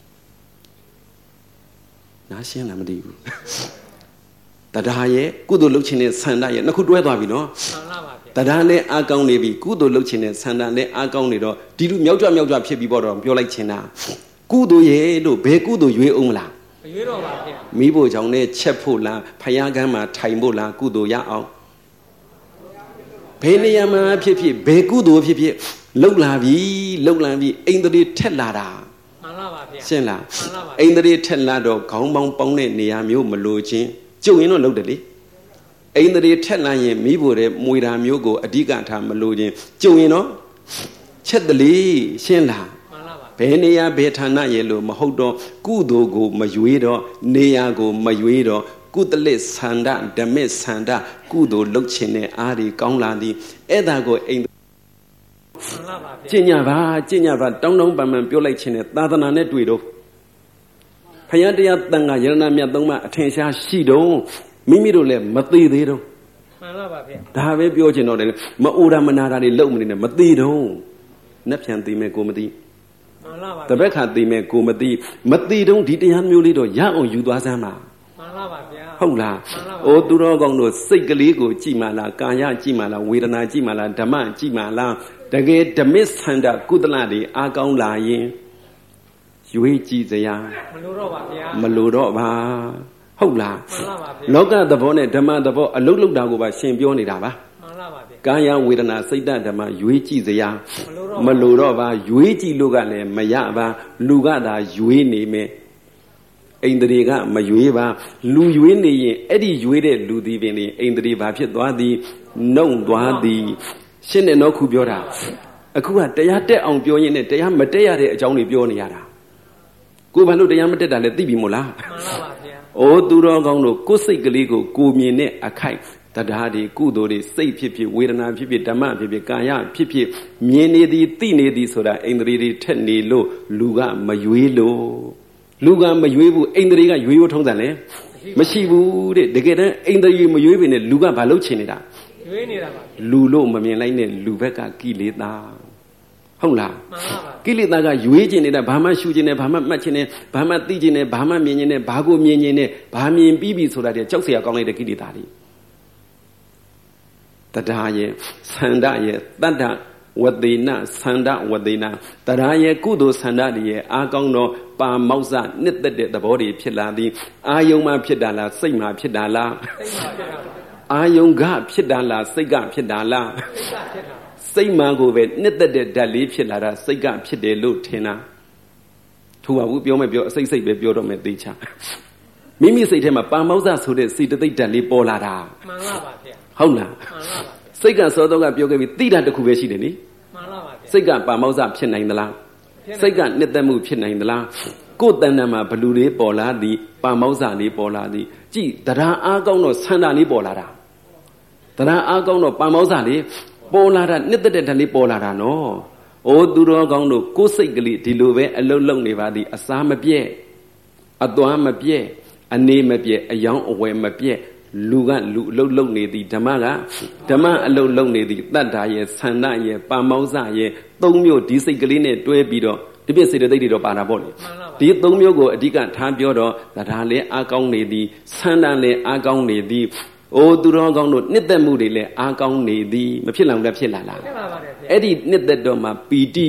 နားရှင်းလားမသိဘူးတရားရဲ့ကုသိုလ်လုပ်ခြင်းနဲ့ဆန္ဒရဲ့နှစ်ခုတွဲသွားပြီနော်မှန်ပါပါဗျာတရားနဲ့အာကောင်းနေပြီကုသိုလ်လုပ်ခြင်းနဲ့ဆန္ဒနဲ့အာကောင်းနေတော့ဒီလိုမြောက်ကြဖြစ်ပြီးတော့ပြောလိုက်ချင်တာကုသိုလ်ရဲ့လို့ဘယ်ကုသိုလ်ရွေးအောင်လားရွေးတော့ပါဗျာမိဖို့ကြောင့်နဲ့ချက်ဖို့လားဖယားကမ်းမှာထိုင်ဖို့လားကုသိုလ်ရအောင်ဘယ်နေရာမှာဖြစ်ဘယ်ကုသိုလ်ဖြစ်လှုပ်လာပြီအိန္ဒြေထက်လာတာမှန်ပါပါရှင်းလားအိန္ဒြေထက်လာတော့ခေါင်းပေါင်းပေါင်းတဲ့နေရာမျိုးမလိုချင်းကျုပ်ရင်တော့လုပ်တယ်လေအိန္ဒြေထက်လာရင်မိဖို့တဲ့မွေတာမျိုးကိုအဓိကထားမလိုချင်းကျုပ်ရင်တော့ချက်တလေရှင်းလားဘယ်နေရာဘယ်ဌာနရဲ့လို့မဟုတ်တော့ကုသိုလ်ကိုမရွေးတော့နေရာကိုမရွေးတော့ကုသလစ်ဆန္ဒဓမ္မဆန္ဒကုသိုလ်လုပ်ခြင်းနဲ့အားဒီကောင်းလာသည်အဲ့ဒါကိုအိမ်ကျင့်ကြပါတောင်းပန်ပန်ပြောလိုက်ခြင်းနဲ့သာသနာနဲ့တွေ့တော့ဖယားတရားတန်ခါယရဏမြတ်သုံးပါအထင်ရှားရှိတော့မိမိတို့လည်းမသေးသေးတော့မှန်ပါပါဗျာဒါပဲပြောချင်တော့တယ်မအိုတာမနာတာတွေလုံမနေနဲ့မသေးတော့နှက်ပြန်သေးမယ်ကိုမသိမှန်ပါပါတပည့်ခါသေးမယ်ကိုမသိမသေးတော့ဒီတရားမျိုးလေးတော့ရအောင်ယူသွားစမ်းပါမှန်ပါပါဗျာဟုတ်လားအိုသူတော်ကောင်းတို့စိတ်ကလေးကိုကြည်မှလားကာယကြည်မှလားဝေဒနာကြည်မှလားဓမ္မကြည်မှလားတကယ်ဓမ္မဆန္ဒကုသလတွေအားကောင်းလာရင်ရွေးကြည့်စရာမလိုတော့ပါဗျာမလိုတော့ပါဟုတ်လားမှန်ပါပါဗျာလောကသဘောနဲ့ဓမ္မသဘောအလုံးလုံးတာကိုပါရှင်ပြောနေတာပါမှန်ပါပါဗျာကာယဝေဒနာစိတ်ဓမ္မရွေးကြည့်စရာမလိုတော့ပါရွေးကြည့်လို့ကလည်းမရပါလူကသာရွေးနေမယ်အိန္ဒြေကမရွေးပါလူရွေးနေရင်အဲ့ဒီရွေးတဲ့လူသည်ပင်အိန္ဒြေဘာဖြစ်သွားသည်နှုံသွားသည်ရှင်းတဲ့တော့ခုပြောတာအခုကတရားတက်အောင်ပြောရင်နဲ့တရားမတက်ရတဲ့အကြောင်းတွေပြောနေရတာကိုဘာလို့တရားမတက်တာလဲသိပြီမို့လားမှန်ပါပါဗျာအိုသူတော်ကောင်းတို့ကိုယ်စိတ်ကလေးကိုကိုမြင်တဲ့အခိုက်တရားတွေကုသိုလ်တွေစိတ်ဖြစ်ဖြစ်ဝေဒနာဖြစ်ဖြစ်ဓမ္မဖြစ်ဖြစ်ကာယဖြစ်ဖြစ်မြင်နေသည်သိနေသည်ဆိုတာအိန္ဒြေတွေထက်နေလို့လူကမရွေးလို့လူကမရွေးဘူးအိန္ဒြေကရွေးဖို့ထုံးတယ်လေမရှိဘူးတဲ့တကယ်တမ်းအိန္ဒြေမရွေးဘဲနဲ့လူကဘာလုပ်ချင်နေတာရွေးနေတာပါလူလို့မမြင်လိုက်နဲ့လူဘက်ကကိလေသာဟုတ်လားမှန်ပါပါကိလေသာကရွေးချင်နေတာဘာမှရှုချင်နေဘာမှမှတ်ချင်နေဘာမှသိချင်နေဘာမှမြင်ချင်နေဘာကိုမြင်ချင်နေဘာမြင်ပြီးပြီဆိုတာတည်းကြောက်เสียကောင်းလိုက်တဲ့ကိလေသာတွေတရားရဲ့ဆန္ဒရဲ့တတ္တဝတေနဆန္ဒဝတေနတရားရဲ့ကုသိုလ်ဆန္ဒတွေရဲ့အားကောင်းသောပါမောက္ခနှစ်သက်တဲ့သဘောတွေဖြစ်လာသည်အာယုံမှဖြစ်တာလားစိတ်မှဖြစ်တာလားစိတ်မှဖြစ်တာအာယုံကဖြစ်တာလားစိတ်ကဖြစ်တာလားစိတ်မှကိုပဲနှစ်သက်တဲ့ဓာတ်လေးဖြစ်လာတာစိတ်ကဖြစ်တယ်လို့ထင်တာထူပါဘူးပြောမယ်ပြောအစိတ်စိတ်ပဲပြောတော့မယ်သိချမိမိစိတ်ထဲမှာပါမောက္ခဆိုတဲ့စိတ်တိတ်ဓာတ်လေးပေါ်လာတာမှန်ပါပါဗျာဟုတ်လားမှန်ပါပါစိတ်ကစောတော့ကပြောခဲ့ပြီးသိတာတစ်ခုပဲရှိတယ်လေမှန်ပါပါဗျာစိတ်ကပါမောက္ခဖြစ်နိုင်သလားစိတ်ကနှစ်သက်မှုဖြစ်နိုင်သလားကိုယ်တဏ္ဍာမှာဘလူလေးပေါ်လာသည်ပါမောက္ခလေးပေါ်လာသည်ကြည်တရားအားကောင်းတော့ဆန္ဒလေးပေါ်လာတာတရားအားကောင်းတော့ပါမောက္ခလေးပေါ်လာတာနှစ်သက်တဲ့ဓာတ်လေးပေါ်လာတာနော်အိုးသူတော်ကောင်းတို့ကိုယ်စိတ်ကလေးဒီလိုပဲအလုံးလုံးနေပါသည်အစားမပြည့်အသွားမပြည့်အနေမပြည့်အယောင်းအဝယ်မပြည့်လူကလူအလုံးလုံးနေသည်ဓမ္မကဓမ္မအလုံးလုံးနေသည်တတ္တာရဲ့ဆန္ဒရဲ့ပါမောက္ခရဲ့သုံးမျိုးဒီစိတ်ကလေးနဲ့တွဲပြီးတော့ဒီပြည့်စေတသိက်တွေတော့ပါတာပေါ့လေဒီသုံးမျိုးကိုအဓိကထားပြောတော့ဒါလည်းအားကောင်းနေသည်ဆန္ဒလည်းအားကောင်းနေသည်အိုးသူတော်ကောင်းတို့နှစ်သက်မှုတွေလည်းအားကောင်းနေသည်မဖြစ်လောင်လည်းဖြစ်လာလားဖြစ်ပါပါတယ်ဗျာအဲ့ဒီနှစ်သက်တော့မှပီတိ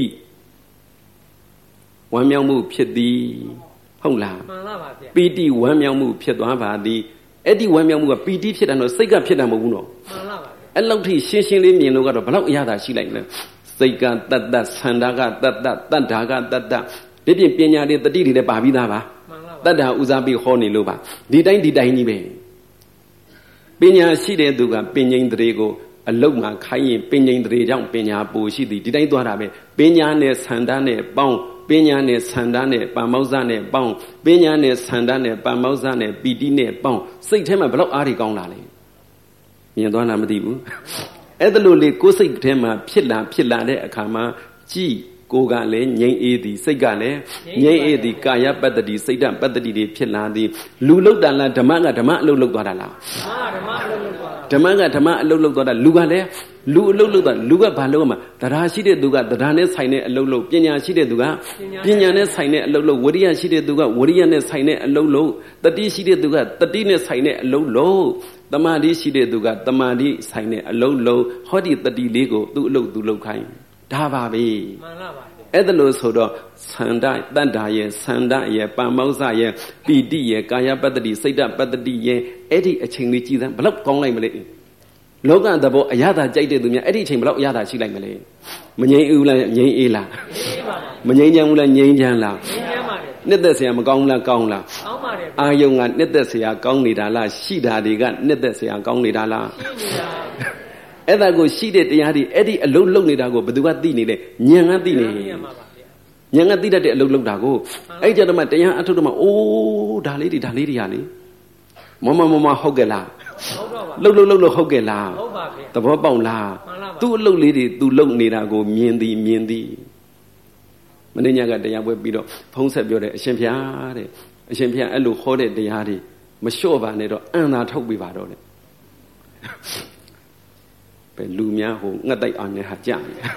ဝမ်းမြောက်မှုဖြစ်သည်ဟုတ်လားမှန်ပါပါဗျာပီတိဝမ်းမြောက်မှုဖြစ်သွားပါသည်အဲ့ဒီဝမ်းမြောက်မှုကပီတိဖြစ်တယ်တော့စိတ်ကဖြစ်တာမဟုတ်ဘူးနော်မှန်ပါပါအဲ့လောက်ထိရှင်းရှင်းလေးမြင်လို့ကတော့ဘလောက်အရသာရှိလိုက်လဲစိတ်ကတတ္တဆန္ဒကတတ္တတတ္တာကတတ္တဒီပြင်ပညာတွေတတိတွေလည်းပါပြီးသားပါတတ္တာဥစားပြီးဟောနေလို့ပါဒီတိုင်းကြီးပဲပညာရှိတဲ့သူကပညာတရေကိုအလုတ်မှာခိုင်းရင်ပညာတရေကြောင့်ပညာပူရှိသည်ဒီတိုင်းသွားတာပဲပညာနဲ့ဆန္ဒနဲ့ပေါင်းပညာနဲ့ဆန္ဒနဲ့ပါမောက္ခနဲ့ပေါင်းပညာနဲ့ဆန္ဒနဲ့ပါမောက္ခနဲ့ပီတိနဲ့ပေါင်းစိတ်ထဲမှာဘလောက်အားတွေကောင်းလာလဲမြင်သွားလားမသိဘူးအဲ့ဒါလို့လေကိုယ်စိတ်ထဲမှာဖြစ်လာတဲ့အခါမှာကြည်ကိုယ်ကလည်းငြိမ်းအေးသည်စိတ်ကလည်းငြိမ်းအေးသည်ကာယပတ္တိစိတ်တပတ္တိတွေဖြစ်လာသည်လူလောက်တာလားဓမ္မကဓမ္မအလုပ်လုပ်သွားတာလားဓမ္မအလုပ်လုပ်သွားတာဓမ္မကဓမ္မအလုပ်လုပ်သွားတာလူကလည်းလူအလုပ်လုပ်သွားလူကဘာလုပ်မှာတရားရှိတဲ့သူကတရားနဲ့ဆိုင်တဲ့အလုပ်လုပ်ပညာရှိတဲ့သူကပညာနဲ့ဆိုင်တဲ့အလုပ်လုပ်ဝိရိယရှိတဲ့သူကဝိရိယနဲ့ဆိုင်တဲ့အလုပ်လုပ်တတိရှိတဲ့သူကတတိနဲ့ဆိုင်တဲ့အလုပ်လုပ်တမာတိရှိတဲ့သူကတမာတိဆိုင်တဲ့အလုပ်လုပ်ဟောဒီတတိလေးကိုသူ့အလုပ်သူလုပ်ခိုင်းဒါပါပဲမှန်ပါပါအဲ့ဒါလို့ဆိုတော့ဆန္ဒတတ္တာရဲ့ဆန္ဒရဲ့ပါမောက္ခရဲ့ပီတိရဲ့ကာယပတ္တိစိတ်တပတ္တိရဲ့အဲ့ဒီအချိန်လေးကြည်စမ်းဘလောက်ကောင်းလိုက်မလဲလောကသဘောအရသာကြိုက်တဲ့သူများအဲ့ဒီအချိန်ဘလောက်အရသာရှိလိုက်မလဲမငြိမ်းဘူးလားငြိမ်းအေးလားမငြိမ်းချမ်းဘူးလားငြိမ်းချမ်းလားငြိမ်းချမ်းပါတယ်နှစ်သက်เสียမကောင်းလားကောင်းလားကောင်းပါတယ်အာယုံကနှစ်သက်เสียကောင်းနေတာလားရှိတာတွေကနှစ်သက်เสียကောင်းနေတာလားရှိနေတာအဲ့ဒါကိုရှိတဲ့တရားတွေအဲ့ဒီအလုံးလုံးနေတာကိုဘယ်သူကသိနေလဲဉာဏ်ကသိနေဉာဏ်ကသိတတ်တဲ့အလုံးလုံးတာကိုအဲ့ကြတော့မှတရားအထုတော့မှအိုးဒါလေးတွေဟာလေမဟုတ်ကဲ့လားလှုပ်ဟုတ်ကဲ့လားဟုတ်ပါဗျာသဘောပေါက်လားသူ့အလုပ်လေးတွေသူလှုပ်နေတာကိုမြင်သည်မင်းညကတရားပွဲပြီးတော့ဖုံးဆက်ပြောတယ်အရှင်ဘုရားတဲ့အရှင်ဘုရားအဲ့လိုဟောတဲ့တရားတွေမလျှော့ပါနဲ့တော့အံသာထုတ်ပြပါတော့တဲ့ပဲလူများဟိုငှက်တိုက်အောင်နဲ့ဟာကြာနေ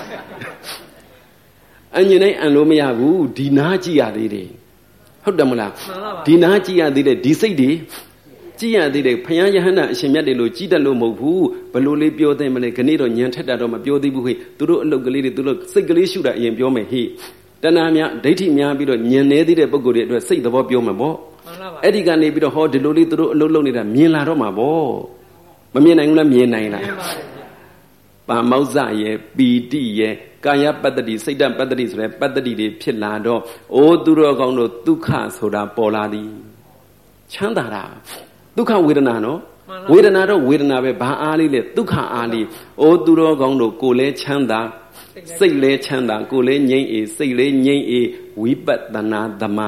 အញ្ញနိုင်အံလို့မရဘူးဒီနာကြည့်ရသေးတယ်ဟုတ်တယ်မလားဒီနာကြည့်ရသေးတယ်ဒီစိတ်တွေကြည့်ရသေးတယ်ဘုရားယဟန္တာအရှင်မြတ်တွေလို့ကြည်တတ်လို့မဟုတ်ဘူးဘလို့လေးပြောသိမလဲခဏတော့ညံထက်တာတော့မပြောသေးဘူးဟေ့သူတို့အလုပ်ကလေးတွေသူတို့စိတ်ကလေးရှုတာအရင်ပြောမယ်ဟေ့တဏှာများဒိဋ္ဌိများပြီးတော့ညံနေသေးတဲ့ပုဂ္ဂိုလ်တွေအတွက်စိတ်သဘောပြောမှာပေါ့အဲ့ဒီကနေပြီးတော့ဟောဒီလိုလေးသူတို့အလုပ်လုပ်နေတာမြင်လာတော့မှာပေါ့မမြင်နိုင်ဘူးလားမြင်နိုင်လားပါမောဇ္ဇရဲ့ပီတိရဲ့ကာယပတ္တိစိတ်တပတ္တိဆိုတဲ့ပတ္တိတွေဖြစ်လာတော့အိုးသူတော်ကောင်းတို့ဒုက္ခဆိုတာပေါ်လာသည်ချမ်းသာတာဒုက္ခဝေဒနာနော်ဝေဒနာတော့ဝေဒနာပဲဘာအားလေးလဲဒုက္ခအားလေးအိုးသူတော်ကောင်းတို့ကိုယ်လဲချမ်းသာစိတ်လဲချမ်းသာကိုယ်လဲငြိမ့်အေးစိတ်လဲငြိမ့်အေးဝိပဿနာသမာ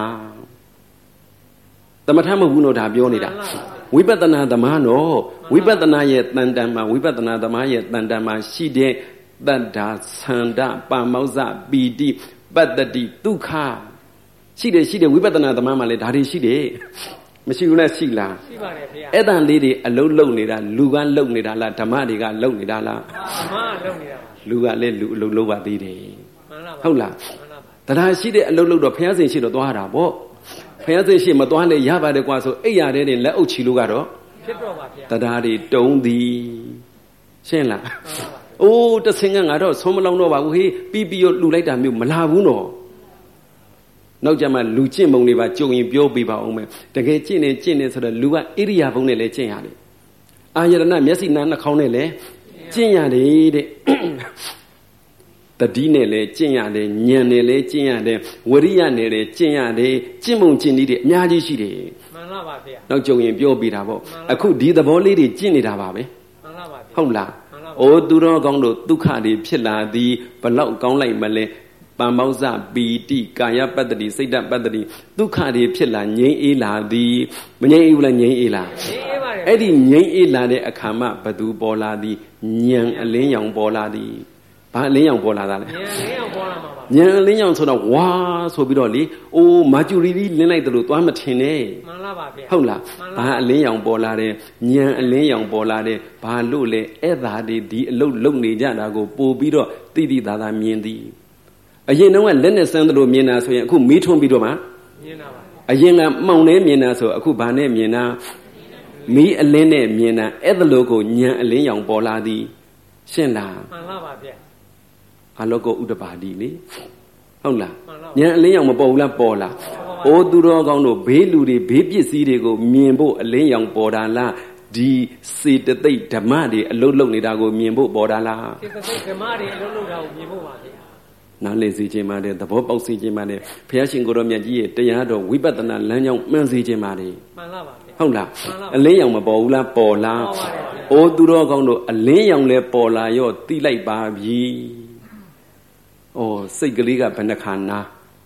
သမထမဟုတ်ဘူးနော်ဒါပြောနေတာဝိပဿနာသမားနော်ဝိပဿနာရဲ့တန်တန်မှာဝိပဿနာသမားရဲ့တန်တန်မှာရှိတဲ့တတ္တာသန္တာပါမောဇ္ဇပီတိပတ္တိဒုက္ခရှိတယ်ဝိပဿနာသမားမှာလည်းဒါတွေရှိတယ်မရှိဘူးလားရှိလားရှိပါတယ်ဗျာအဲ့တန်လေးတွေအလုံးလုံးနေတာလူကလုံနေတာလားဓမ္မတွေကလုံနေတာလားဓမ္မလုံနေတာလူကလည်းလူအလုံးလုံးပါသေးတယ်မှန်လားဟုတ်လားတရားရှိတဲ့အလုံးလုံးတော့ဘုရားရှင်ရှိတော့သွားတာပေါ့ဘုရားရှင်ရှိမသွားလဲရပါတယ်ကွာဆိုအိပ်ရတဲ့နဲ့လက်အုပ်ချီလို့ကတော့ဖြစ်တော့ပါဗျာတရားတွေတုံးသည်ရှင်းလားအိုးတဆင်ကငါတော့ဆုံးမလောင်တော့ပါဘူးဟေးပြီးရလှူလိုက်တာမျိုးမလာဘူးနော်နောက်ကြမှာလူကျင့်ပုံတွေပါကြုံရင်ပြောပြပါအောင်မယ်တကယ်ကျင့်နေဆိုတော့လူကဣရိယာပုနဲ့လည်းကျင့်ရတယ်အာယရဏမျက်စိနားနှာခေါင်းနဲ့လည်းကျင့်ရတယ်တဲ့တတိနဲ့လည်းကျင့်ရတယ်ဉာဏ်နဲ့လည်းကျင့်ရတယ်ဝရိယနဲ့လည်းကျင့်ရတယ်ကျင့်ပုံကျင့်နည်းတွေအများကြီးရှိတယ်မှန်ပါဗျာနောက်ကြုံရင်ပြောပြတာပေါ့အခုဒီသဘောလေးတွေကျင့်နေတာပါပဲမှန်ပါဗျာဟုတ်လားအိုးသူတော်ကောင်းတို့ဒုက္ခတွေဖြစ်လာသည်ဘလောက်ကောင်းလိုက်မလဲပါမောဇ္ဇပီတိကာယပတ္တိစိတ်တပတ္တိဒုက္ခတွေဖြစ်လာငြိမ်းအေးလာသည်မငြိမ်းအေးဘူးလားငြိမ်းအေးလားငြိမ်းအေးပါတယ်အဲ့ဒီငြိမ်းအေးလာတဲ့အခါမှဘသူပေါ်လာသည်ဉာဏ်အလင်းရောင်ပေါ်လာသည်ဘာအလင်းရောင်ပေါ်လာတာလဲဉာဏ်အလင်းရောင်ပေါ်လာမှာပါဉာဏ်အလင်းရောင်ဆိုတော့ဝါဆိုပြီးတော့လေအိုးမာကျူရီလင်းလိုက်တယ်လို့သွားမထင်နဲ့မှန်လားပါဗျာဟုတ်လားဘာအလင်းရောင်ပေါ်လာတယ်ဉာဏ်အလင်းရောင်ပေါ်လာတယ်ဘာလို့လဲအဲ့ဒါဒီအလုတ်လုံနေကြတာကိုပို့ပြီးတော့တိသာသာမြင်သည်အရင်တော့လက်နဲ့စမ်းတယ်လို့မြင်တာဆိုရင်အခုမီးထွန်းပြီးတော့မှမြင်တာပါအရင်ကမှောင်နေမြင်တာဆိုအခုဘာနဲ့မြင်တာမီးအလင်းနဲ့မြင်တာအဲ့ဒါလို့ကိုဉာဏ်အလင်းရောင်ပေါ်လာသည်ရှင်းလားမှန်ပါပါဗျာအလောကဥဒ္ဒပါတိလေဟုတ်လားဉာဏ်အလင်းရောင်မပေါ်ဘူးလားပေါ်လားအိုးသူတော်ကောင်းတို့ဘေးလူတွေဘေးပစ္စည်းတွေကိုမြင်ဖို့အလင်းရောင်ပေါ်တာလားဒီစေတသိက်ဓမ္မတွေအလုံးလုံးနေတာကိုမြင်ဖို့ပေါ်တာလားစေတသိက်ဓမ္မတွေအလုံးလုံးတာကိုမြင်ဖို့ပါဗျာနားလည်စေခြင်းပါတယ်သဘောပေါက်စေခြင်းပါတယ်ဘုရားရှင်ကိုရောမြတ်ကြီးရဲ့တရားတော်ဝိပဿနာလမ်းကြောင်းမှန်စေခြင်းပါတယ်မှန်ပါပါဟုတ်လားအလင်းရောင်မပေါ်ဘူးလားပေါ်လားအိုးသူတော်ကောင်းတို့အလင်းရောင်လဲပေါ်လာရောသိလိုက်ပါပြီဩစိတ်ကလေးကဘယ်နှခါနာ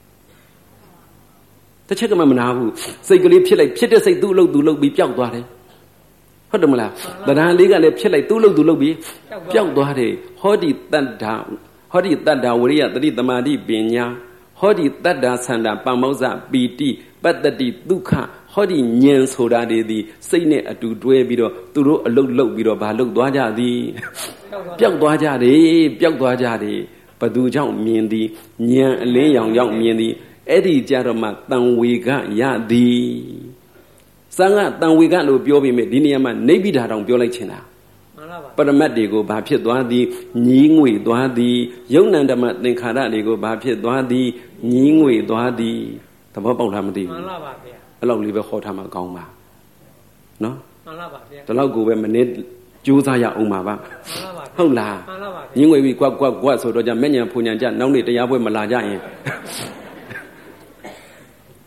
တစ်ချက်ကမှမနာဘူးစိတ်ကလေးဖြစ်လိုက်ဖြစ်တဲ့စိတ်သူ့အလုပ်သူ့လုပ်ပြီးပျောက်သွားတယ်ဟုတ်တယ်မလားတရားလေးကလည်းဖြစ်လိုက်သူ့အလုပ်သူ့လုပ်ပြီးပျောက်သွားတယ်ဟောဒီတတ္တာဟောဒီတတ္တာဝရိယတတိသမာဓိပညာဟောဒီတတ္တာသန္တာပါမောဇ္ဇပီတိပတ္တိဒုက္ခဟောဒီဉာဏ်ဆိုတာတွေသည်စိတ်နဲ့အတူတွဲပြီးတော့သူတို့အလုတ်လုတ်ပြီးတော့ဘာလုတ်သွားကြသည်ပျောက်သွားကြတယ်ဘသူကြောင့်မြင်သည်ဉာဏ်အလင်းရောင်ရောက်မြင်သည်အဲ့ဒီကြတော့မှတန်ဝေကရသည်စံကတန်ဝေကလို့ပြောပြီးမြဲဒီနေရာမှာနိဗ္ဗိဒာတောင်ပြောလိုက်ချင်တာပရမတ်တွေကိုဘာဖြစ်သွားသည်ညီးငွေသွားသည်ယုံ nant ဓမ္မသင်္ခါရတွေကိုဘာဖြစ်သွားသည်ညီးငွေသွားသည်သဘောပေါက်လားမသိဘူးမှန်လားပါဗျာအဲ့လောက်လေးပဲဟောထားမှကောင်းပါနော်မှန်လားပါဗျာဒီလောက်ကိုပဲမနေ့ကြိုးစားရအောင်ပါမှန်လားပါဟုတ်လားမှန်လားပါညီးငွေပြီးကွက်ဆိုတော့ကြမဲ့ညာဖူညာကြနောက်နေ့တရားပွဲမလာကြရင်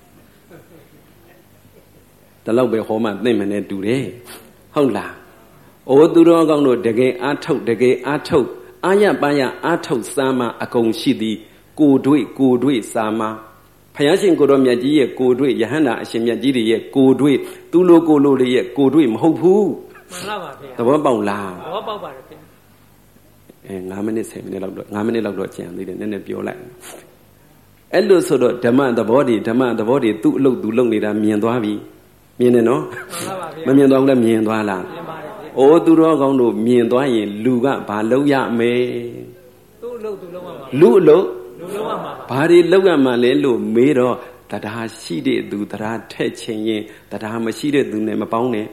တလောက်ပဲဟောမှသိမ့်မနဲ့တူတယ်ဟုတ်လားအိုးသူတော်ကောင်းတို့တကယ်အားထုတ်တကယ်အားထုတ်အာရပါရအားထုတ်စာမအကုန်ရှိသည်ကိုတွေ့စာမဘုရားရှင်ကိုတော်မြတ်ကြီးရဲ့ကိုတွေ့ယဟန္တာအရှင်မြတ်ကြီးတွေရဲ့ကိုတွေ့သူလိုကိုလိုတွေရဲ့ကိုတွေ့မဟုတ်ဘူးမှန်လားပါဗျာသဘောပေါက်လားသဘောပေါက်ပါတယ်ဗျာ 9မိနစ်10မိနစ်လောက်တော့9မိနစ်လောက်တော့ကြံသေးတယ်နည်းနည်းပြောလိုက်အဲ့လိုဆိုတော့ဓမ္မသဘောတွေသူ့အလုပ်သူလုပ်နေတာမြင်သွားပြီမြင်တယ်နော်မှန်ပါဗျာမမြင်သွားဘူးလားမြင်သွားလားမြင်ပါတယ်ဗျာအိုးသူတော်ကောင်းတို့မြင်သွားရင်လူကဘာလုပ်ရမယ်သူ့အလုပ်သူလုပ်ရမှာလူအလုပ်လူလုပ်ရမှာဘာတွေလုပ်ရမှာလဲလို့မေးတော့တရားရှိတဲ့သူတရားထက်ချင်ရင်တရားမရှိတဲ့သူနဲ့မပေါင်းနဲ့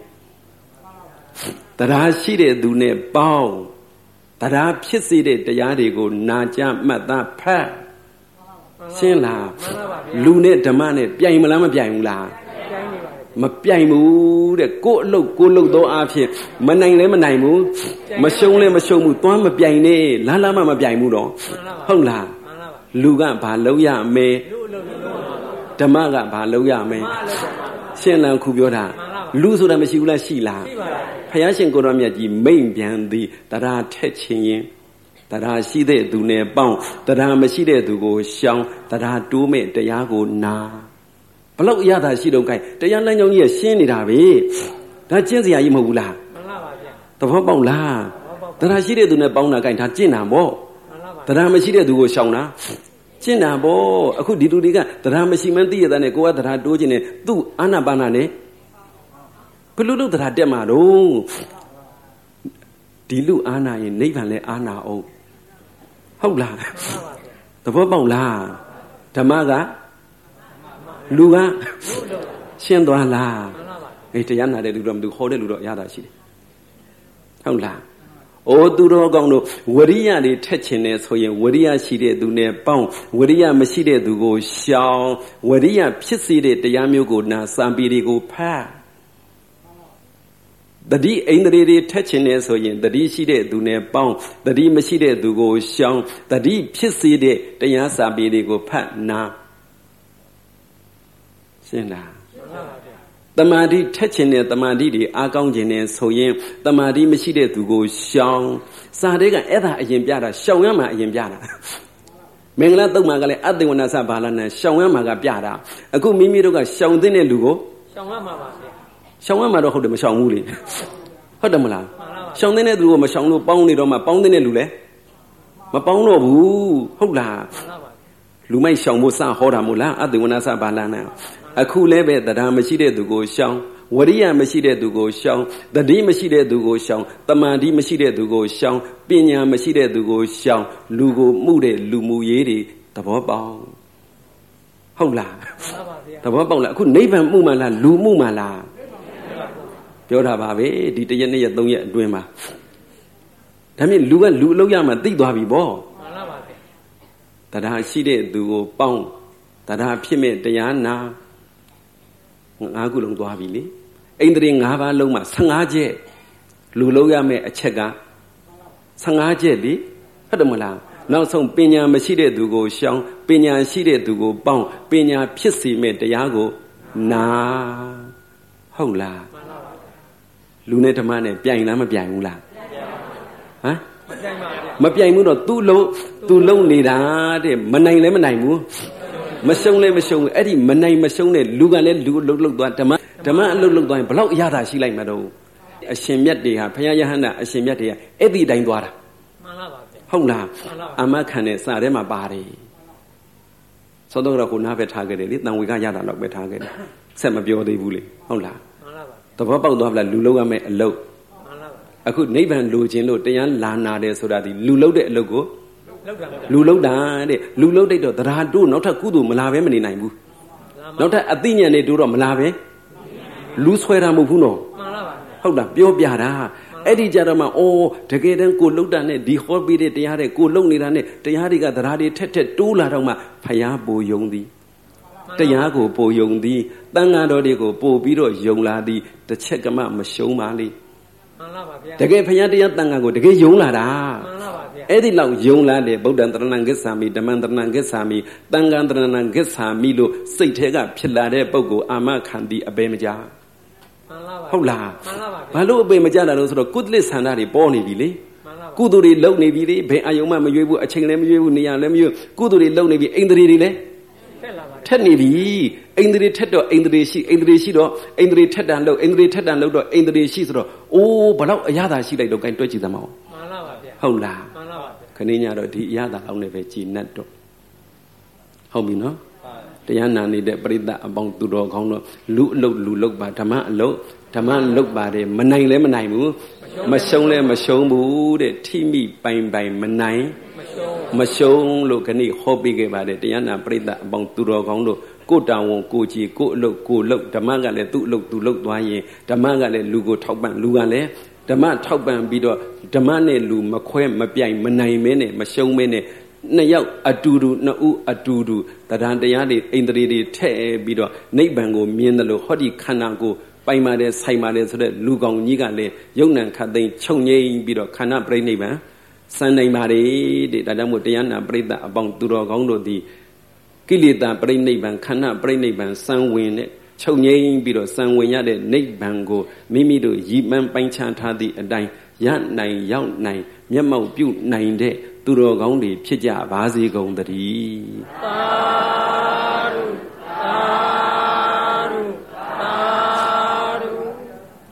တရားရှိတဲ့သူနဲ့ပေါင်းတရားဖြစ်စေတဲ့တရားတွေကိုနာကြားမှတ်သားဖတ်ရှင်းလားလူနဲ့ဓမ္မနဲ့ပြိုင်မလားမပြိုင်ဘူးလားမပြိုင်ဘူးတဲ့ကိုယ့်အလုပ်ကိုလုပ်သောအားဖြင့်မနိုင်လဲမနိုင်ဘူးမရှုံးလဲမရှုံးဘူးသွားမပြိုင်နဲ့လားမပြိုင်ဘူးတော့ဟုတ်လားလူကဘာလုပ်ရမယ်ဓမ္မကဘာလုပ်ရမယ်ရှင်းလန်းခုပြောတာလူဆိုတာမရှိဘူးလားရှိလားဘုရားရှင်ကိုယ်တော်မြတ်ကြီးမိန့်ပြန်သည်တရားထက်ခြင်းရင်တရားရှိတဲ့သူနဲ့ပေါင်းတရားမရှိတဲ့သူကိုရှောင်တရားတိုးမဲ့တရားကိုနာဘလို့အရသာရှိတော့ gain တရားလမ်းကြောင်းကြီးရရှင်းနေတာပဲဒါကျင့်စရာကြီးမဟုတ်ဘူးလားမှန်ပါပါဗျာသဘောပေါက်လားတရားရှိတဲ့သူနဲ့ပေါင်းတာ gain ဒါကျင့်တာပေါ့တရားမရှိတဲ့သူကိုရှောင်တာကျင့်တာပေါ့အခုဒီလူတွေကတရားမရှိမှန်းသိရတဲ့နဲ့ကိုကတရားတိုးခြင်းနဲ့သူ့အာနာပါနာနဲ့ဘယ်လိုလုပ်တရားတက်မှာတော့ဒီလူအာနာရင်နိဗ္ဗာန်လဲအာနာအောင်ဟုတ်လားသဘောပေါက်လားဓမ္မကလူကရှင်းသွားလားအေးတရားနာတဲ့လူတော့မသူခေါ်တဲ့လူတော့ရတာရှိတယ်ဟုတ်လားအိုးသူတော်ကောင်းတို့ဝရိယတွေထက်ချင်တယ်ဆိုရင်ဝရိယရှိတဲ့သူနဲ့ပေါင်းဝရိယမရှိတဲ့သူကိုရှောင်ဝရိယဖြစ်စေတဲ့တရားမျိုးကိုနာစံပေတွေကိုဖတ်တတိအိန္ဒြေတွေထက်ချင်တယ်ဆိုရင်တတိရှိတဲ့သူနဲ့ပေါင်းတတိမရှိတဲ့သူကိုရှောင်တတိဖြစ်စေတဲ့တရားစာပေတွေကိုဖတ်နာရှင်းလားတမာတိထက်ချင်တဲ့တမာတိတွေအားကောင်းခြင်းနဲ့ဆိုရင်တမာတိမရှိတဲ့သူကိုရှောင်စာတွေကအဲ့ဒါအရင်ပြတာရှောင်ရမှာအရင်ပြတာမင်္ဂလာတုတ်မှာကလည်းအတ္တဝနာစဘာလနဲ့ရှောင်ရမှာကပြတာအခုမိမိတို့ကရှောင်တဲ့လူကိုရှောင်ရမှာပါဗျာရှောင်ရမှာတော့ဟုတ်တယ်မရှောင်ဘူးလေဟုတ်တယ်မလားရှောင်တဲ့သူကိုမရှောင်လို့ပေါင်းနေတော့မှပေါင်းတဲ့လူလဲမပေါင်းတော့ဘူးဟုတ်လားလူမိုက်ရှောင်ဖို့စဟောတာမို့လားအတ္တဝနာစဘာလနဲ့အခုလည်းပဲတရားမရှိတဲ့သူကိုရှောင်ဝရိယမရှိတဲ့သူကိုရှောင်တတိမရှိတဲ့သူကိုရှောင်တမာတိမရှိတဲ့သူကိုရှောင်ပညာမရှိတဲ့သူကိုရှောင်လူကိုမှုတဲ့လူမှုရေးတွေသဘောပေါက်ဟုတ်လားသဘောပေါက်လားအခုနိဗ္ဗာန်မှုမှလားလူမှုမှလားပြောတာပါပဲဒီ1ရက်2ရက်3ရက်အတွင်းမှာဒါမြင်လူကလူအလုပ်ရမှသိသွားပြီပေါ့မှန်ပါပါဗျာတရားရှိတဲ့သူကိုပေါင်းတရားဖြစ်မဲ့တရားနာ5ခုလုံးသွားပြီလေအိန္ဒြေ5ပါးလုံးမှာ15ချက်လူလုံးရမယ့်အချက်က15ချက်လေဟုတ်တယ်မလားနောက်ဆုံးပညာမရှိတဲ့သူကိုရှောင်ပညာရှိတဲ့သူကိုပေါင်းပညာဖြစ်စေမဲ့တရားကိုနာဟုတ်လားလူနဲ့ဓမ္မနဲ့ပြိုင်လားမပြိုင်ဘူးလားဟမ်မပြိုင်ဘူးတော့သူ့လုံးနေတာတဲ့မနိုင်လည်းမနိုင်ဘူးမရှုံးလဲမရှုံးဘူးအဲ့ဒီမနိုင်မရှုံးတဲ့လူကလည်းလူအလုပ်လုပ်သွားဓမ္မအလုပ်လုပ်သွားရင်ဘလောက်အရသာရှိလိုက်မှာတော့အရှင်မြတ်တွေဟာဘုရားယဟန္တာအရှင်မြတ်တွေကအဲ့ဒီတိုင်းသွားတာမှန်ပါပါဟုတ်လားအမခံတဲ့စာထဲမှာပါတယ်သောတော်တော်ကိုနားပဲထားခဲ့တယ်လေတန်ဝေကရတာတော့ပဲထားခဲ့တယ်ဆက်မပြောသေးဘူးလေဟုတ်လားမှန်ပါပါသဘောပေါက်သွားပြီလားလူလုပ်ရမယ့်အလုပ်မှန်ပါပါအခုနိဗ္ဗာန်လိုချင်လို့တရားလာနာတယ်ဆိုတာဒီလူလုပ်တဲ့အလုပ်ကိုလူလုပ်တာတဲ့လူလုပ်တဲ့တော့တရားတို့နောက်ထပ်ကုသိုလ်မလာပဲမနေနိုင်ဘူးနောက်ထပ်အသိဉာဏ်တွေတို့တော့မလာပဲလူဆွဲတာမဟုတ်ဘူးနော်မှန်ပါပါဟုတ်လားပြောပြတာအဲ့ဒီကြတော့မှအော်တကယ်တမ်းကိုလှုပ်တာနဲ့ဒီဟောပြီးတဲ့တရားတွေကိုလှုပ်နေတာနဲ့တရားတွေကတရားတွေထက်တိုးလာတော့မှဖယားပူယုံသည်တရားကိုပူယုံသည်တန်ဃာတော်တွေကိုပို့ပြီးတော့ယုံလာသည်တစ်ချက်ကမှမရှုံးပါလေမှန်ပါပါဗျာတကယ်ဖယားတရားတန်ဃာကိုတကယ်ယုံလာတာမှန်ပါပါဗျာအဲ့ဒီလောက်ယုံလာတယ်ဗုဒ္ဓံတရဏံဂစ္ဆာမိဓမ္မံတရဏံဂစ္ဆာမိတန်ဃံတရဏံဂစ္ဆာမိလို့စိတ်ထဲကဖြစ်လာတဲ့ပုဂ္ဂိုလ်အာမခံသည်အဘယ်မကြားဟုတ်လားဘာလို့အပေမကြတာလို့ဆိုတော့ကုသလဆန္ဒတွေပေါ်နေပြီလေကုသိုလ်တွေလုံနေပြီလေဘယ်အာယုံမှမရွေးဘူးအချိန်လည်းမရွေးဘူးနေရာလည်းမရွေးကုသိုလ်တွေလုံနေပြီအိန္ဒြေတွေလည်းထက်နေပြီအိန္ဒြေထက်တော့အိန္ဒြေရှိအိန္ဒြေရှိတော့အိန္ဒြေထက်တန်လို့အိန္ဒြေထက်တန်လို့တော့အိန္ဒြေရှိဆိုတော့အိုးဘလောက်အရသာရှိလိုက်တော့ gain တွက်ကြည့်သမောမှန်လားပါဗျာဟုတ်လားမှန်လားပါခဏညတော့ဒီအရသာလောက်နဲ့ပဲကြည်နတ်တော့ဟုတ်ပြီနော်တရားနာနေတဲ့ပရိသတ်အပေါင်းသူတော်ကောင်းတော့လူအလုတ်ပါဓမ္မအလုတ်ပါတယ်မနိုင်လဲမနိုင်ဘူးမရှုံးလဲမရှုံးဘူးတဲ့ထိမိပိုင်မနိုင်မရှုံးလို့ခဏဟောပေးခဲ့ပါတယ်တရားနာပရိသတ်အပေါင်းသူတော်ကောင်းတို့ကိုတောင်ဝန်ကိုကြည်ကိုအလုတ်ကိုလုတ်ဓမ္မကလည်းသူ့အလုတ်သူလုတ်သွားရင်ဓမ္မကလည်းလူကိုထောက်ပံ့လူကလည်းဓမ္မထောက်ပံ့ပြီးတော့ဓမ္မနဲ့လူမခွဲမပြိုင်မနိုင်မဲနဲ့မရှုံးမဲနဲ့နှစ်ယောက်အတူတူနှစ်ဦးအတူတူတရားတရားတွေအိန္ဒြေတွေထည့်ပြီးတော့နိဗ္ဗာန်ကိုမြင်တယ်လို့ဟောဒီခန္ဓာကိုပိုင်ပါတယ်ဆိုင်ပါတယ်ဆိုတဲ့လူကောင်ကြီးကလည်းယုံ nant ခတ်သိမ်းချုပ်ငိမ့်ပြီးတော့ခန္ဓာပြိနိဗ္ဗာန်စံနိုင်ပါတယ်တဲ့ဒါကြောင့်မို့တရားနာပရိသတ်အပေါင်းသူတော်ကောင်းတို့သည်ကိလေသာပြိနိဗ္ဗာန်ခန္ဓာပြိနိဗ္ဗာန်စံဝင်တဲ့ချုပ်ငိမ့်ပြီးတော့စံဝင်ရတဲ့နိဗ္ဗာန်ကိုမိမိတို့ရည်မှန်းပိုင်းခြားထားသည့်အတိုင်းရနိုင်ရောက်နိုင်မျက်မှောက်ပြုနိုင်တဲ့သူတော်ကောင်းတွေဖြစ်ကြပါစေကုန်သတည်း